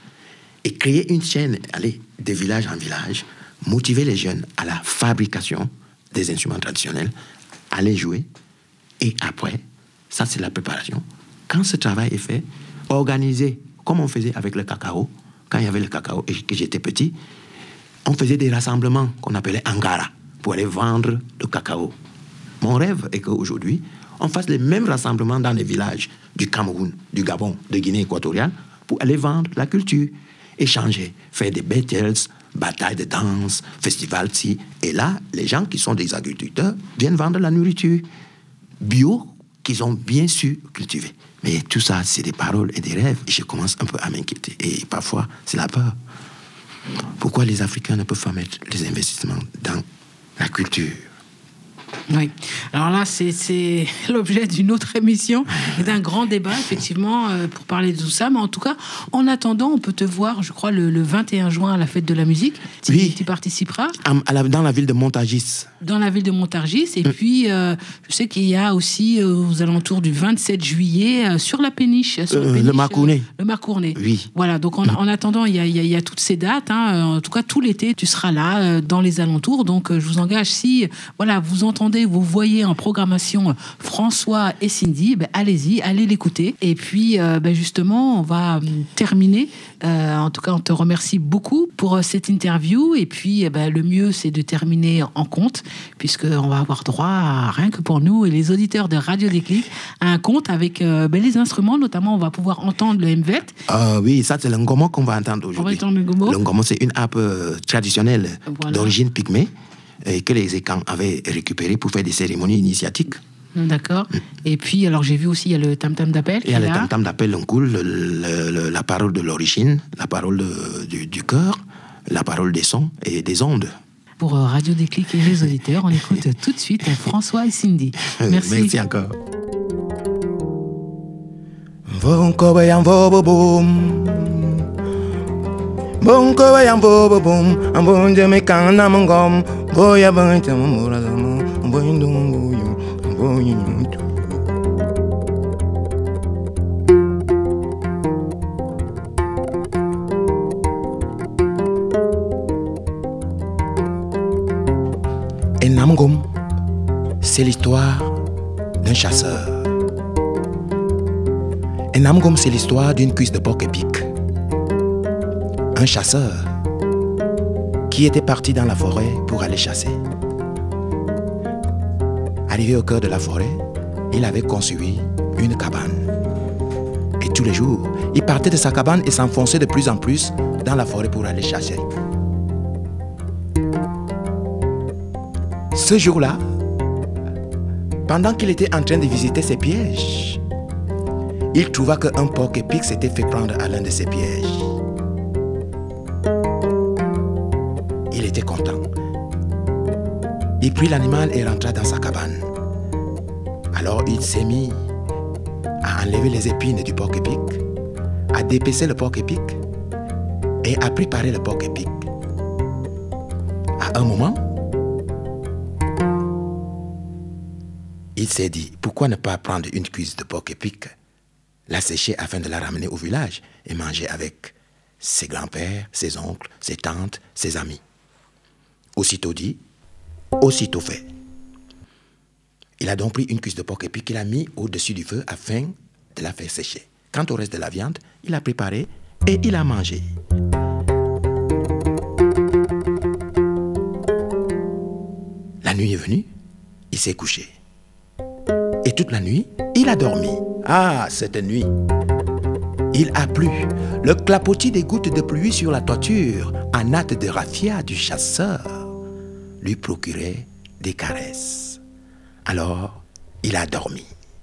et créer une chaîne, aller de village en village, motiver les jeunes à la fabrication des instruments traditionnels, à les jouer, et après, ça c'est la préparation. Quand ce travail est fait, organiser, comme on faisait avec le cacao, quand il y avait le cacao et que j'étais petit, on faisait des rassemblements qu'on appelait Angara, pour aller vendre le cacao. Mon rêve est qu'aujourd'hui, on fasse les mêmes rassemblements dans les villages du Cameroun, du Gabon, de Guinée équatoriale, pour aller vendre la culture, échanger, faire des battles, batailles de danse, festivals, si. Et là, les gens qui sont des agriculteurs viennent vendre la nourriture bio qu'ils ont bien su cultiver. Mais tout ça, c'est des paroles et des rêves. Et je commence un peu à m'inquiéter. Et parfois, c'est la peur. Pourquoi les Africains ne peuvent pas mettre les investissements dans la culture? Oui. Alors là, c'est, c'est l'objet d'une autre émission et d'un grand débat, effectivement, euh, pour parler de tout ça. Mais en tout cas, en attendant, on peut te voir, je crois, le, le vingt et un juin à la Fête de la musique. Tu, oui. Tu participeras à, à la, dans la ville de Montargis. Dans la ville de Montargis. Et mmh. puis, euh, je sais qu'il y a aussi, euh, aux alentours du vingt-sept juillet, euh, sur la péniche. Sur euh, la péniche le Marcournais. Euh, le Marcournais. Oui. Voilà, donc en, mmh. en attendant, il y a, y, a, y a toutes ces dates. Hein, en tout cas, tout l'été, tu seras là, euh, dans les alentours. Donc, euh, je vous engage, si voilà, vous entendez, vous voyez en programmation François et Cindy, ben allez-y, allez l'écouter. Et puis, euh, ben justement, on va euh, terminer. Euh, en tout cas, on te remercie beaucoup pour euh, cette interview. Et puis, eh ben, le mieux, c'est de terminer en conte, puisqu'on va avoir droit, à, rien que pour nous et les auditeurs de Radio Déclic, à un conte avec euh, ben, les instruments. Notamment, on va pouvoir entendre le mvet. Ah oui, ça, c'est le ngomo qu'on va entendre aujourd'hui. On va entendre le ngomo. Le ngomo, c'est une harpe euh, traditionnelle voilà. d'origine pygmée, et que les Écans avaient récupéré pour faire des cérémonies initiatiques. D'accord. Mm. Et puis, alors j'ai vu aussi, il y a le tam-tam d'appel. Il y a le tam-tam d'appel, on coule, le, le, le, la parole de l'origine, la parole de, du, du cœur, la parole des sons et des ondes. Pour Radio Déclic et les auditeurs, on écoute tout de suite François et Cindy. Merci. Merci encore. Bonko bayam bobo bom, ambonje me kana mongom, boya bante mura damo, boyndo boyo, boyndo. Enamgom, c'est l'histoire d'un chasseur. Enamgom, c'est l'histoire d'une cuisse de porc épic. Un chasseur qui était parti dans la forêt pour aller chasser. Arrivé au cœur de la forêt, il avait construit une cabane. Et tous les jours, il partait de sa cabane et s'enfonçait de plus en plus dans la forêt pour aller chasser. Ce jour-là, pendant qu'il était en train de visiter ses pièges, il trouva qu'un porc épic s'était fait prendre à l'un de ses pièges. Il était content. Il prit l'animal et rentra dans sa cabane. Alors il s'est mis à enlever les épines du porc épic, à dépecer le porc épic et à préparer le porc épic. À un moment, il s'est dit, pourquoi ne pas prendre une cuisse de porc épic, la sécher afin de la ramener au village et manger avec ses grands-pères, ses oncles, ses tantes, ses amis. Aussitôt dit, aussitôt fait. Il a donc pris une cuisse de porc épic qu'il a mis au-dessus du feu afin de la faire sécher. Quant au reste de la viande, il a préparé et il a mangé. La nuit est venue, il s'est couché. toute la nuit, il a dormi. Ah, cette nuit, il a plu. Le clapotis des gouttes de pluie sur la toiture en hâte de raffia du chasseur lui procurait des caresses. Alors, il a dormi.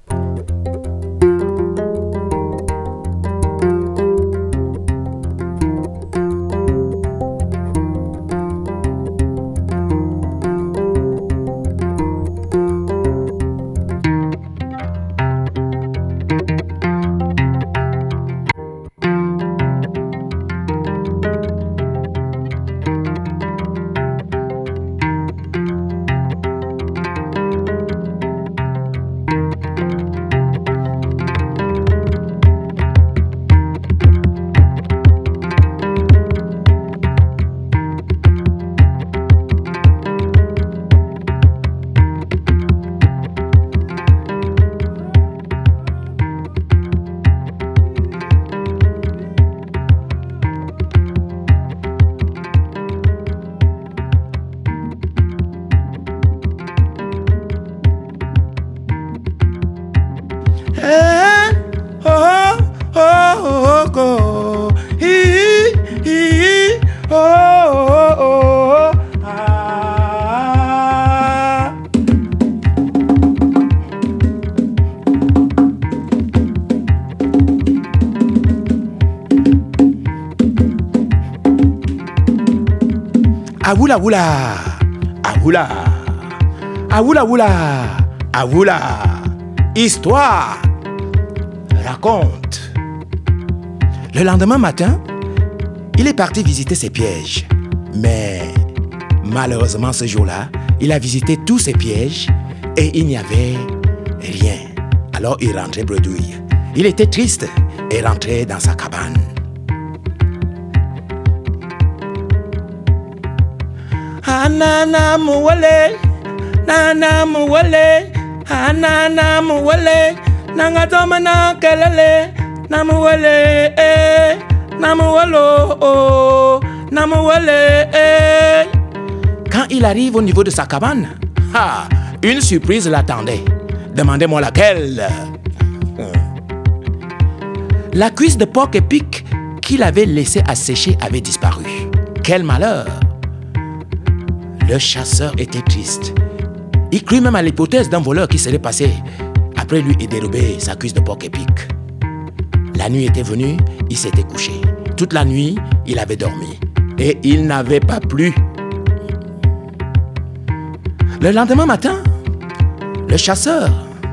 Aoula oula, aoula, aoula oula, aoula, histoire, raconte. Le lendemain matin, il est parti visiter ses pièges. Mais malheureusement ce jour-là, il a visité tous ses pièges et il n'y avait rien. Alors il rentrait bredouille. Il était triste et rentrait dans sa cabane. Anana muwale, nana muwale, anana muwale, nangatoma na kelele, namuwale, eh, namuwalo, oh, namuwale, eh. Quand il arrive au niveau de sa cabane, ah, une surprise l'attendait. Demandez-moi laquelle. La cuisse de porc épic qu'il avait laissée assécher avait disparu. Quel malheur! Le chasseur était triste. Il crut même à l'hypothèse d'un voleur qui serait passé après lui et dérobé sa cuisse de porc épic. La nuit était venue, il s'était couché. Toute la nuit, il avait dormi. Et il n'avait pas plu. Le lendemain matin, le chasseur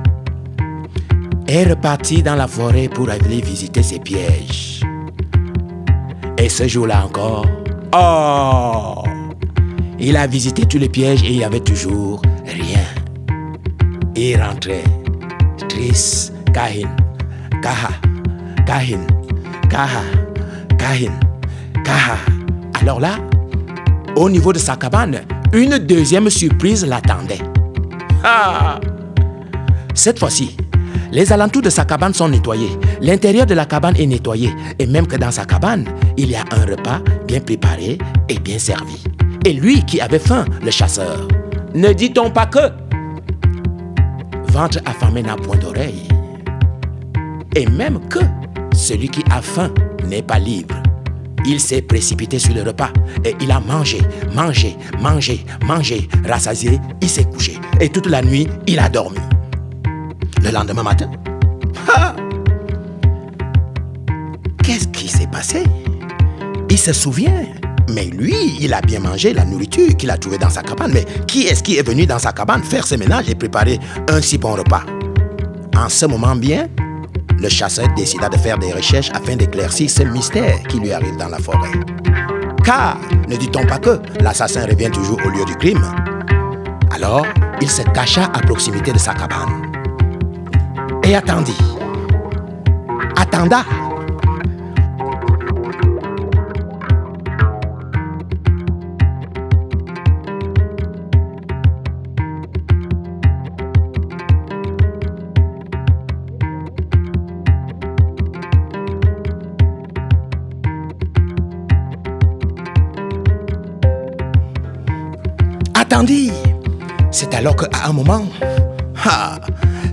est reparti dans la forêt pour aller visiter ses pièges. Et ce jour-là encore, oh! Il a visité tous les pièges et il n'y avait toujours rien. Il rentrait, triste, kahin, kaha, kahin, kaha, kahin, kaha. Alors là, au niveau de sa cabane, une deuxième surprise l'attendait. Ah! Cette fois-ci, les alentours de sa cabane sont nettoyés. L'intérieur de la cabane est nettoyé. Et même que dans sa cabane, il y a un repas bien préparé et bien servi. Et lui qui avait faim, le chasseur, ne dit-on pas que ventre affamé n'a point d'oreille. Et même que celui qui a faim n'est pas libre. Il s'est précipité sur le repas et il a mangé, mangé, mangé, mangé, rassasié, il s'est couché. Et toute la nuit, il a dormi. Le lendemain matin, ah, qu'est-ce qui s'est passé? Il se souvient. Mais lui, il a bien mangé la nourriture qu'il a trouvée dans sa cabane. Mais qui est-ce qui est venu dans sa cabane faire ce ménage et préparer un si bon repas? En ce moment bien, le chasseur décida de faire des recherches afin d'éclaircir ce mystère qui lui arrive dans la forêt. Car, ne dit-on pas que l'assassin revient toujours au lieu du crime? Alors, il se cacha à proximité de sa cabane. Et attendit. Attenda. Attendit. C'est alors qu'à un moment, ah,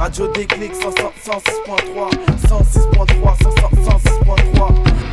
Radio Déclic cent six point trois, cent six point trois, cent six point trois.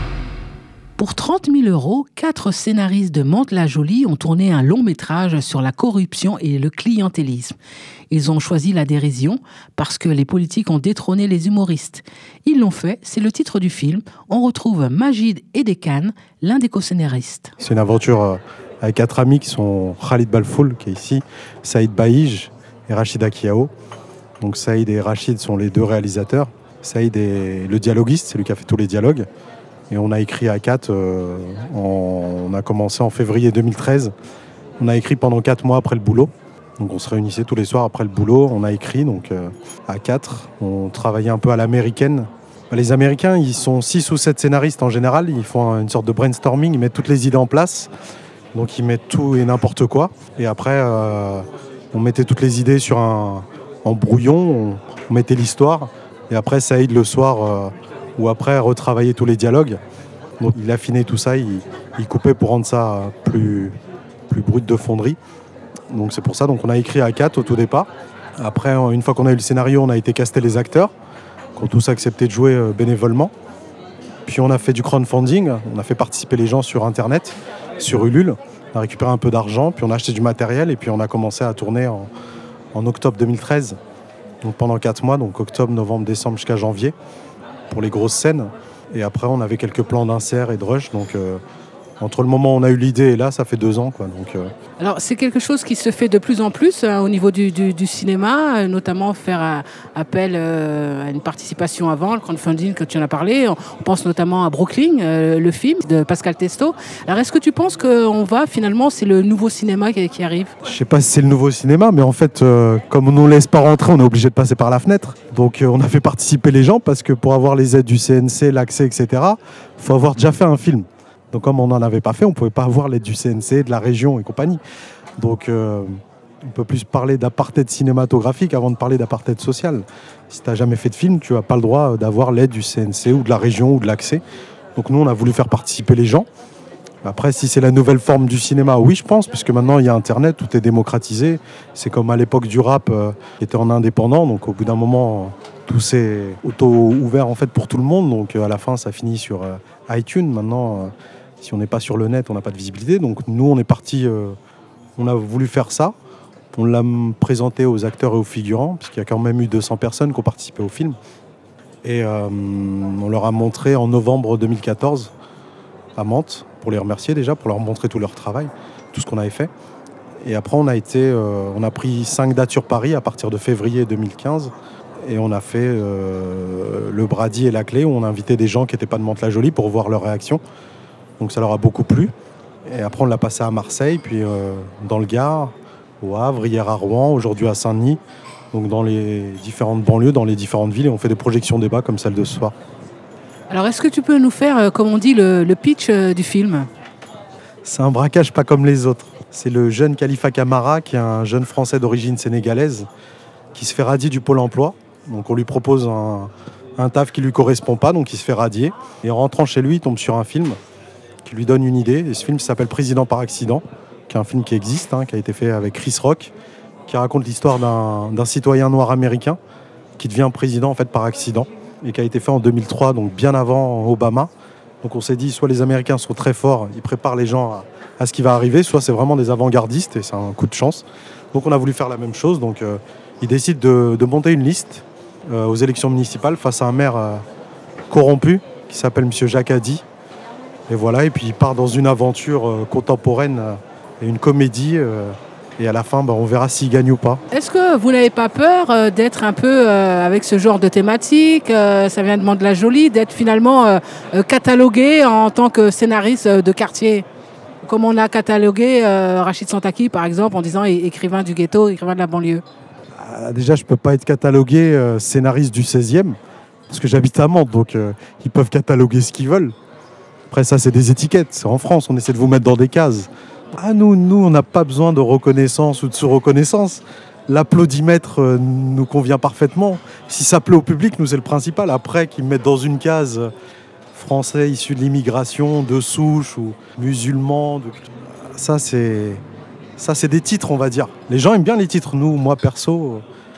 Pour trente mille euros, quatre scénaristes de Mantes-la-Jolie ont tourné un long métrage sur la corruption et le clientélisme. Ils ont choisi la dérision parce que les politiques ont détrôné les humoristes. Ils l'ont fait, c'est le titre du film. On retrouve Majid Edekan, l'un des co-scénaristes. C'est une aventure avec quatre amis qui sont Khalid Balfoul, qui est ici, Saïd Baïj et Rachida Kiao. Donc Saïd et Rachid sont les deux réalisateurs. Saïd est le dialoguiste, c'est lui qui a fait tous les dialogues. Et on a écrit à quatre, euh, en, on a commencé en février deux mille treize. On a écrit pendant quatre mois après le boulot. Donc on se réunissait tous les soirs après le boulot, on a écrit donc euh, à quatre. On travaillait un peu à l'américaine. Les Américains, ils sont six ou sept scénaristes en général. Ils font une sorte de brainstorming, ils mettent toutes les idées en place. Donc ils mettent tout et n'importe quoi. Et après, euh, on mettait toutes les idées sur un en brouillon, on, on mettait l'histoire. Et après, Saïd le soir... Euh, ou après retravailler tous les dialogues. Donc il affinait tout ça, il, il coupait pour rendre ça plus, plus brut de fonderie. Donc c'est pour ça, donc on a écrit à quatre au tout départ. Après, une fois qu'on a eu le scénario, on a été caster les acteurs, qui ont tous accepté de jouer bénévolement. Puis on a fait du crowdfunding, on a fait participer les gens sur Internet, sur Ulule. On a récupéré un peu d'argent, puis on a acheté du matériel, et puis on a commencé à tourner en, en octobre deux mille treize. Donc pendant quatre mois, donc octobre, novembre, décembre jusqu'à janvier, pour les grosses scènes. Et après, on avait quelques plans d'insert et de rush. Donc, euh, entre le moment où on a eu l'idée et là, ça fait deux ans, quoi. Donc, euh... Alors, c'est quelque chose qui se fait de plus en plus hein, au niveau du, du, du cinéma, euh, notamment faire un appel euh, à une participation avant, le crowdfunding que tu en as parlé. On, on pense notamment à Brooklyn, euh, le film de Pascal Testo. Alors, est-ce que tu penses qu'on va, finalement, c'est le nouveau cinéma qui, qui arrive ? Je sais pas si c'est le nouveau cinéma, mais en fait, euh, comme on ne nous laisse pas rentrer, on est obligé de passer par la fenêtre. Donc, euh, on a fait participer les gens parce que pour avoir les aides du C N C, l'accès, et cetera, il faut avoir déjà fait un film. Donc comme on n'en avait pas fait, on ne pouvait pas avoir l'aide du C N C, de la région et compagnie. Donc euh, on peut plus parler d'apartheid cinématographique avant de parler d'apartheid social. Si tu n'as jamais fait de film, tu n'as pas le droit d'avoir l'aide du C N C ou de la région ou de l'accès. Donc nous, on a voulu faire participer les gens. Après, si c'est la nouvelle forme du cinéma, oui, je pense, puisque maintenant, il y a Internet, tout est démocratisé. C'est comme à l'époque du rap, euh, qui était en indépendant. Donc au bout d'un moment, tout s'est auto-ouvert en fait, pour tout le monde. Donc euh, à la fin, ça finit sur euh, iTunes. Maintenant... Euh, Si on n'est pas sur le net, on n'a pas de visibilité. Donc nous, on est parti, euh, on a voulu faire ça. On l'a présenté aux acteurs et aux figurants, puisqu'il y a quand même eu deux cents personnes qui ont participé au film. Et euh, on leur a montré en novembre deux mille quatorze à Mantes, pour les remercier déjà, pour leur montrer tout leur travail, tout ce qu'on avait fait. Et après, on a, été, euh, on a pris cinq dates sur Paris à partir de février deux mille quinze. Et on a fait euh, le Brady et la Clé, où on a invité des gens qui n'étaient pas de Mantes-la-Jolie pour voir leur réaction. Donc ça leur a beaucoup plu. Et après, on l'a passé à Marseille, puis euh, dans le Gard, au Havre, hier à Rouen, aujourd'hui à Saint-Denis. Donc dans les différentes banlieues, dans les différentes villes, et on fait des projections débat comme celle de ce soir. Alors, est-ce que tu peux nous faire, euh, comme on dit, le, le pitch euh, du film ? C'est un braquage pas comme les autres. C'est le jeune Khalifa Camara, qui est un jeune Français d'origine sénégalaise, qui se fait radier du Pôle emploi. Donc on lui propose un, un taf qui ne lui correspond pas, donc il se fait radier. Et en rentrant chez lui, il tombe sur un film qui lui donne une idée. Et ce film s'appelle Président par accident, qui est un film qui existe, hein, qui a été fait avec Chris Rock, qui raconte l'histoire d'un, d'un citoyen noir américain qui devient président en fait, par accident, et qui a été fait en deux mille trois, donc bien avant Obama. Donc on s'est dit, soit les Américains sont très forts, ils préparent les gens à, à ce qui va arriver, soit c'est vraiment des avant-gardistes, et c'est un coup de chance. Donc on a voulu faire la même chose. Donc euh, ils décident de, de monter une liste euh, aux élections municipales face à un maire euh, corrompu qui s'appelle M. Jacques Hadi. Et voilà, et puis il part dans une aventure euh, contemporaine euh, et une comédie. Euh, et à la fin, bah, on verra s'il gagne ou pas. Est-ce que vous n'avez pas peur euh, d'être un peu euh, avec ce genre de thématique, euh, ça vient de Mantes-la-Jolie, d'être finalement euh, euh, catalogué en tant que scénariste euh, de quartier ? Comme on a catalogué euh, Rachid Santaki, par exemple, en disant é- écrivain du ghetto, écrivain de la banlieue. Ah, déjà, je ne peux pas être catalogué euh, scénariste du seizième, parce que j'habite à Mantes, donc euh, ils peuvent cataloguer ce qu'ils veulent. Après ça, c'est des étiquettes. C'est en France, on essaie de vous mettre dans des cases. Ah, nous, nous on n'a pas besoin de reconnaissance ou de sous-reconnaissance. L'applaudimètre euh, nous convient parfaitement. Si ça plaît au public, nous, c'est le principal. Après, qu'ils me mettent dans une case euh, français issu de l'immigration, de souche ou musulman, de... ça, c'est... ça, c'est des titres, on va dire. Les gens aiment bien les titres. Nous, moi, perso, euh,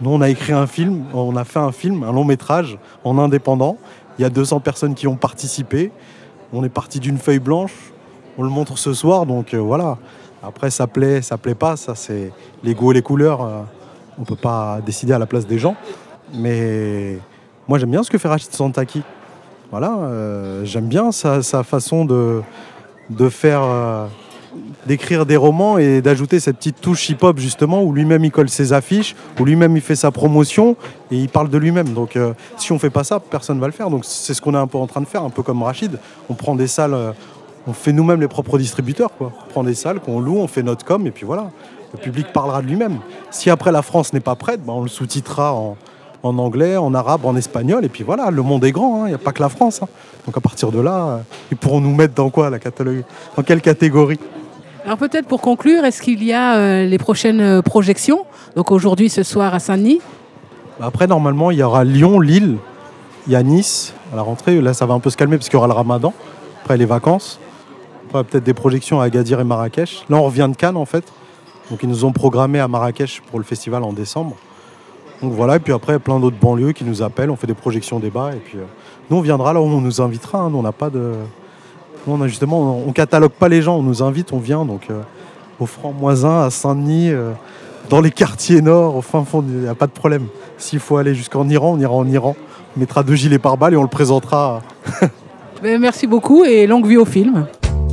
Nous, on a écrit un film, on a fait un film, un long métrage en indépendant. Il y a deux cents personnes qui ont participé. On est parti d'une feuille blanche. On le montre ce soir, donc euh, voilà. Après, ça plaît, ça plaît pas. Ça, c'est les goûts et les couleurs. Euh, on peut pas décider à la place des gens. Mais moi, j'aime bien ce que fait Rachid Santaki. Voilà, euh, j'aime bien sa, sa façon de, de faire, euh, d'écrire des romans et d'ajouter cette petite touche hip-hop justement, où lui-même il colle ses affiches, où lui-même il fait sa promotion et il parle de lui-même. Donc euh, si on fait pas ça, personne va le faire. Donc c'est ce qu'on est un peu en train de faire, un peu comme Rachid. On prend des salles, euh, on fait nous-mêmes les propres distributeurs, quoi. On prend des salles qu'on loue, on fait notre com et puis voilà. Le public parlera de lui-même. Si après la France n'est pas prête, ben, on le sous-titrera en en anglais, en arabe, en espagnol, et puis voilà, le monde est grand, il hein, n'y a pas que la France. Hein. Donc à partir de là, euh, ils pourront nous mettre dans quoi, la catalogue, dans quelle catégorie? Alors peut-être pour conclure, est-ce qu'il y a euh, les prochaines projections? Donc aujourd'hui, ce soir à Saint-Denis. Après, normalement, il y aura Lyon, Lille, il y a Nice. À la rentrée, là, ça va un peu se calmer parce qu'il y aura le ramadan, après les vacances. Après, peut-être des projections à Agadir et Marrakech. Là, on revient de Cannes, en fait. Donc ils nous ont programmé à Marrakech pour le festival en décembre. Donc voilà, et puis après, plein d'autres banlieues qui nous appellent, on fait des projections débats, et puis euh, nous, on viendra là où on nous invitera, hein. Nous, on n'a pas de... Nous, on a justement, on, on catalogue pas les gens, on nous invite, on vient, donc euh, au Franc-Moisin, à Saint-Denis, euh, dans les quartiers nord, au fin fond, il n'y a pas de problème. S'il faut aller jusqu'en Iran, on ira en Iran, on mettra deux gilets pare-balles et on le présentera. Merci beaucoup et longue vie au film.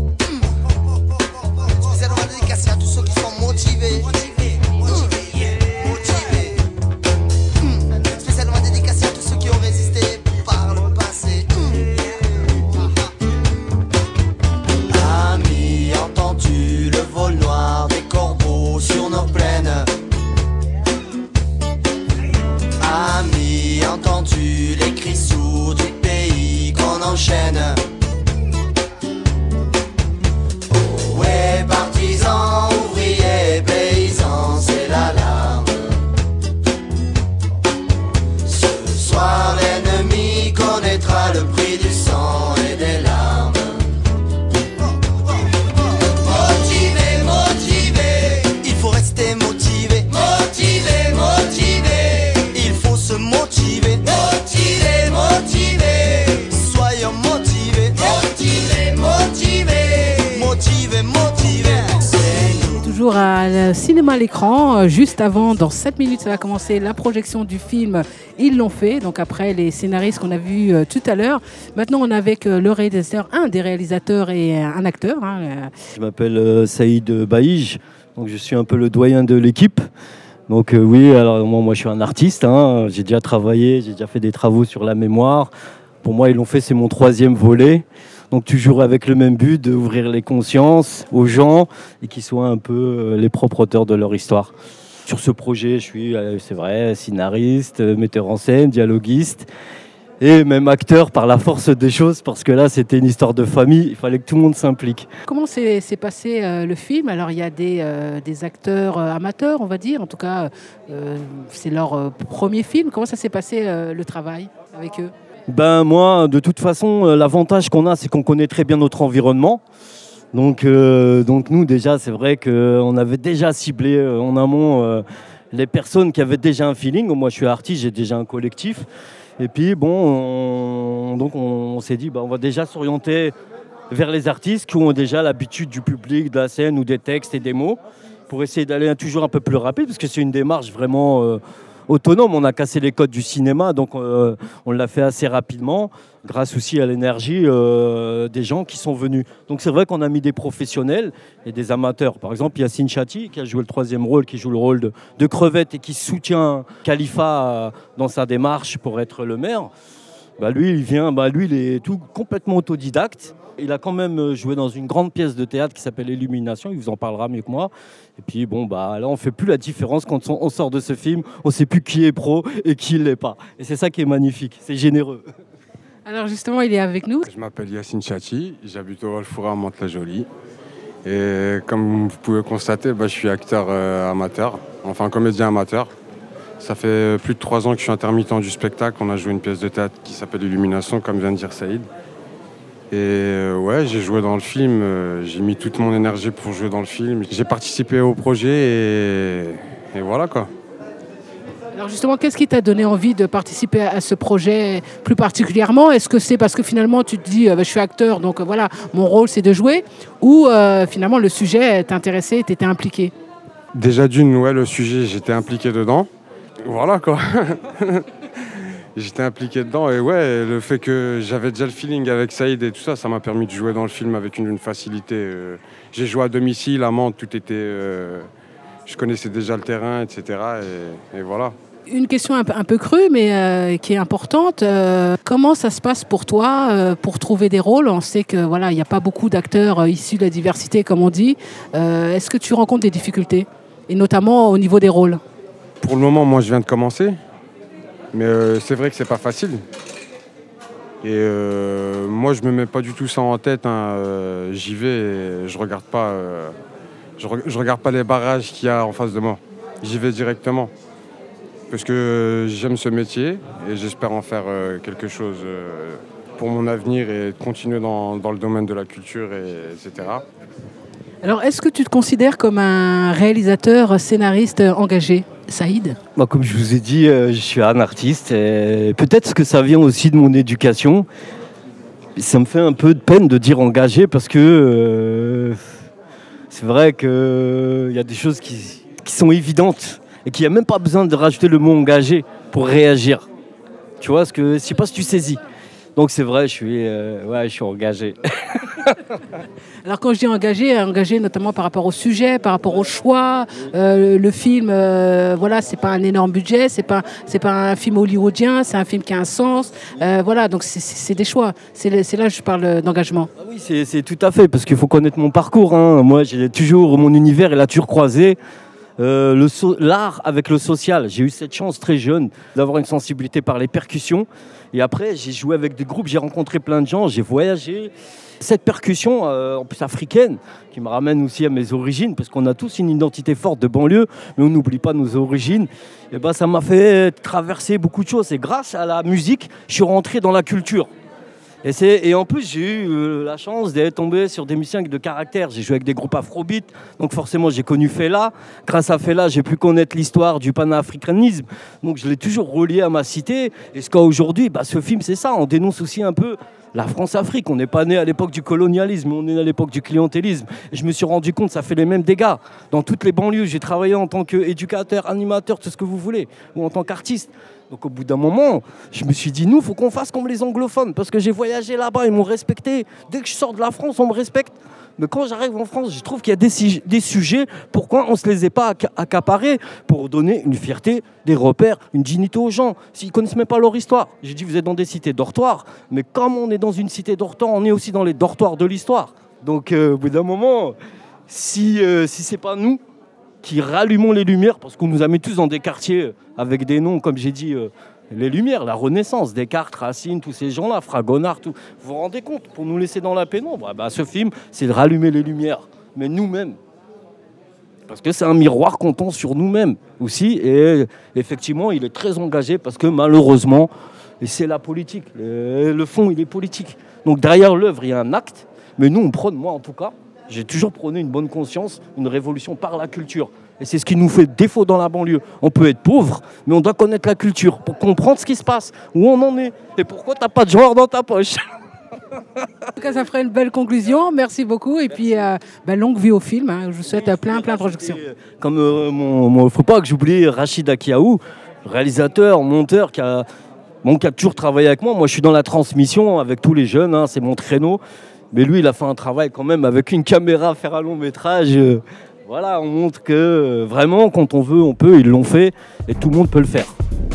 À cinéma à l'écran, juste avant, dans sept minutes, ça va commencer la projection du film. Ils l'ont fait, donc après les scénaristes qu'on a vus euh, tout à l'heure. Maintenant, on est avec euh, le réalisateur, un des réalisateurs et un acteur. Hein. Je m'appelle euh, Saïd Baïj, donc je suis un peu le doyen de l'équipe. Donc euh, oui, alors moi, moi je suis un artiste, hein. J'ai déjà travaillé, j'ai déjà fait des travaux sur la mémoire. Pour moi, ils l'ont fait, c'est mon troisième volet. Donc toujours avec le même but d'ouvrir les consciences aux gens et qu'ils soient un peu les propres auteurs de leur histoire. Sur ce projet, je suis, c'est vrai, scénariste, metteur en scène, dialoguiste et même acteur par la force des choses, parce que là, c'était une histoire de famille, il fallait que tout le monde s'implique. Comment s'est, s'est passé euh, le film? Alors, il y a des, euh, des acteurs euh, amateurs, on va dire. En tout cas, euh, c'est leur euh, premier film. Comment ça s'est passé, euh, le travail avec eux? Ben moi, de toute façon, l'avantage qu'on a, c'est qu'on connaît très bien notre environnement. Donc, euh, donc nous, déjà, c'est vrai qu'on avait déjà ciblé euh, en amont euh, les personnes qui avaient déjà un feeling. Moi, je suis artiste, j'ai déjà un collectif. Et puis, bon, on, donc on, on s'est dit, ben, on va déjà s'orienter vers les artistes qui ont déjà l'habitude du public, de la scène ou des textes et des mots, pour essayer d'aller toujours un peu plus rapide, parce que c'est une démarche vraiment... Euh, autonome, on a cassé les codes du cinéma, donc euh, on l'a fait assez rapidement, grâce aussi à l'énergie euh, des gens qui sont venus. Donc c'est vrai qu'on a mis des professionnels et des amateurs. Par exemple, Yassine Chati, qui a joué le troisième rôle, qui joue le rôle de, de Crevette et qui soutient Khalifa euh, dans sa démarche pour être le maire. Bah lui, il vient, bah lui, il est tout complètement autodidacte. Il a quand même joué dans une grande pièce de théâtre qui s'appelle Illumination, il vous en parlera mieux que moi. Et puis bon, bah là on fait plus la différence quand on sort de ce film, on sait plus qui est pro et qui l'est pas. Et c'est ça qui est magnifique, c'est généreux. Alors justement, il est avec nous. Je m'appelle Yassine Chati, j'habite au Val-Foura à Mantes-la-Jolie. Et comme vous pouvez constater, bah, je suis acteur euh, amateur, enfin comédien amateur. Ça fait plus de trois ans que je suis intermittent du spectacle. On a joué une pièce de théâtre qui s'appelle Illumination, comme vient de dire Saïd. Et euh, ouais, j'ai joué dans le film, euh, j'ai mis toute mon énergie pour jouer dans le film. J'ai participé au projet et, et voilà quoi. Alors justement, qu'est-ce qui t'a donné envie de participer à ce projet plus particulièrement ? Est-ce que c'est parce que finalement tu te dis euh, bah, je suis acteur, donc euh, voilà, mon rôle c'est de jouer, ou euh, finalement le sujet t'intéressait, t'étais impliqué ? Déjà d'une, ouais, le sujet, j'étais impliqué dedans. Voilà quoi. J'étais impliqué dedans et ouais, le fait que j'avais déjà le feeling avec Saïd et tout ça, ça m'a permis de jouer dans le film avec une, une facilité. Euh, j'ai joué à domicile, à Mantes, tout était... Euh, je connaissais déjà le terrain, et cetera. Et, et voilà. Une question un peu, un peu crue, mais euh, qui est importante. Euh, comment ça se passe pour toi euh, pour trouver des rôles ? On sait que voilà, il n'y a pas beaucoup d'acteurs euh, issus de la diversité, comme on dit. Euh, est-ce que tu rencontres des difficultés ? Et notamment au niveau des rôles ? Pour le moment, moi, je viens de commencer. Mais euh, c'est vrai que c'est pas facile. Et euh, moi, je me mets pas du tout ça en tête. Hein. Euh, j'y vais et je regarde pas, euh, je, re- je regarde pas les barrages qu'il y a en face de moi. J'y vais directement. Parce que j'aime ce métier et j'espère en faire euh, quelque chose euh, pour mon avenir et continuer dans, dans le domaine de la culture, et, etc. Alors, est-ce que tu te considères comme un réalisateur, scénariste engagé, Saïd ? Bah, comme je vous ai dit, euh, je suis un artiste. Et peut-être que ça vient aussi de mon éducation. Ça me fait un peu de peine de dire engagé parce que euh, c'est vrai qu'il euh, y a des choses qui, qui sont évidentes. Et qu'il n'y a même pas besoin de rajouter le mot engagé pour réagir. Tu vois, ce que, je ne sais pas si tu saisis. Donc c'est vrai, je suis, euh, ouais, je suis engagé. Alors quand je dis engagé, engagé notamment par rapport au sujet, par rapport au choix, euh, le film, euh, voilà, c'est pas un énorme budget, c'est pas, c'est pas un film hollywoodien, c'est un film qui a un sens, euh, voilà, donc c'est, c'est, c'est des choix. C'est, c'est là que je parle d'engagement. Ah oui, c'est, c'est tout à fait, parce qu'il faut connaître mon parcours. Hein. Moi, j'ai toujours mon univers, il a toujours croisé. Euh, le so- l'art avec le social. J'ai eu cette chance très jeune d'avoir une sensibilité par les percussions. Et après, j'ai joué avec des groupes, j'ai rencontré plein de gens, j'ai voyagé. Cette percussion, euh, en plus africaine, qui me ramène aussi à mes origines, parce qu'on a tous une identité forte de banlieue, mais on n'oublie pas nos origines. Et ben, ça m'a fait traverser beaucoup de choses. Et grâce à la musique, je suis rentré dans la culture. Et, c'est, et en plus, j'ai eu euh, la chance d'être tombé sur des musiciens de caractère. J'ai joué avec des groupes afrobeat, donc forcément, j'ai connu Fela. Grâce à Fela, j'ai pu connaître l'histoire du panafricanisme. Donc, je l'ai toujours relié à ma cité. Et ce qu'aujourd'hui, bah, ce film, c'est ça. On dénonce aussi un peu la France-Afrique. On n'est pas né à l'époque du colonialisme, on est né à l'époque du clientélisme. Et je me suis rendu compte que ça fait les mêmes dégâts. Dans toutes les banlieues, j'ai travaillé en tant qu'éducateur, animateur, tout ce que vous voulez, ou en tant qu'artiste. Donc au bout d'un moment, je me suis dit, nous, il faut qu'on fasse comme les anglophones, parce que j'ai voyagé là-bas, ils m'ont respecté. Dès que je sors de la France, on me respecte. Mais quand j'arrive en France, je trouve qu'il y a des, des sujets, pourquoi on ne se les ait pas accaparés pour donner une fierté, des repères, une dignité aux gens, s'ils ne connaissent même pas leur histoire. J'ai dit, vous êtes dans des cités dortoirs, mais comme on est dans une cité dortoir, on est aussi dans les dortoirs de l'histoire. Donc euh, au bout d'un moment, si, euh, si ce n'est pas nous qui rallumons les lumières, parce qu'on nous a mis tous dans des quartiers avec des noms, comme j'ai dit, euh, les Lumières, la Renaissance, Descartes, Racine, tous ces gens-là, Fragonard, tout. Vous vous rendez compte, pour nous laisser dans la pénombre, bah, ce film, c'est de rallumer les lumières, mais nous-mêmes. Parce que c'est un miroir qu'on tend sur nous-mêmes aussi, et effectivement, il est très engagé, parce que malheureusement, et c'est la politique, le, le fond, il est politique. Donc derrière l'œuvre, il y a un acte, mais nous, on prône, moi en tout cas, j'ai toujours prôné une bonne conscience, une révolution par la culture. Et c'est ce qui nous fait défaut dans la banlieue. On peut être pauvre, mais on doit connaître la culture pour comprendre ce qui se passe, où on en est, et pourquoi tu n'as pas de genre dans ta poche. En tout cas, ça ferait une belle conclusion. Merci beaucoup. Et puis, euh, bah, longue vie au film. Hein. Je vous souhaite oui, plein, plein de projections. Comme euh, mon, mon, faut pas que j'oublie Rachid Akiaou, réalisateur, monteur, qui a, bon, qui a toujours travaillé avec moi. Moi, je suis dans la transmission avec tous les jeunes. Hein, c'est mon créneau. Mais lui, il a fait un travail quand même avec une caméra, faire un long métrage. Euh, voilà, on montre que euh, vraiment, quand on veut, on peut. Ils l'ont fait et tout le monde peut le faire.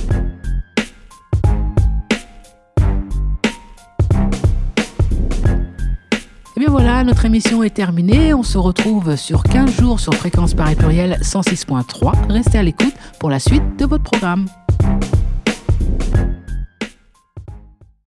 Et bien voilà, notre émission est terminée. On se retrouve sur quinze jours sur Fréquence Paris Pluriel cent six point trois. Restez à l'écoute pour la suite de votre programme.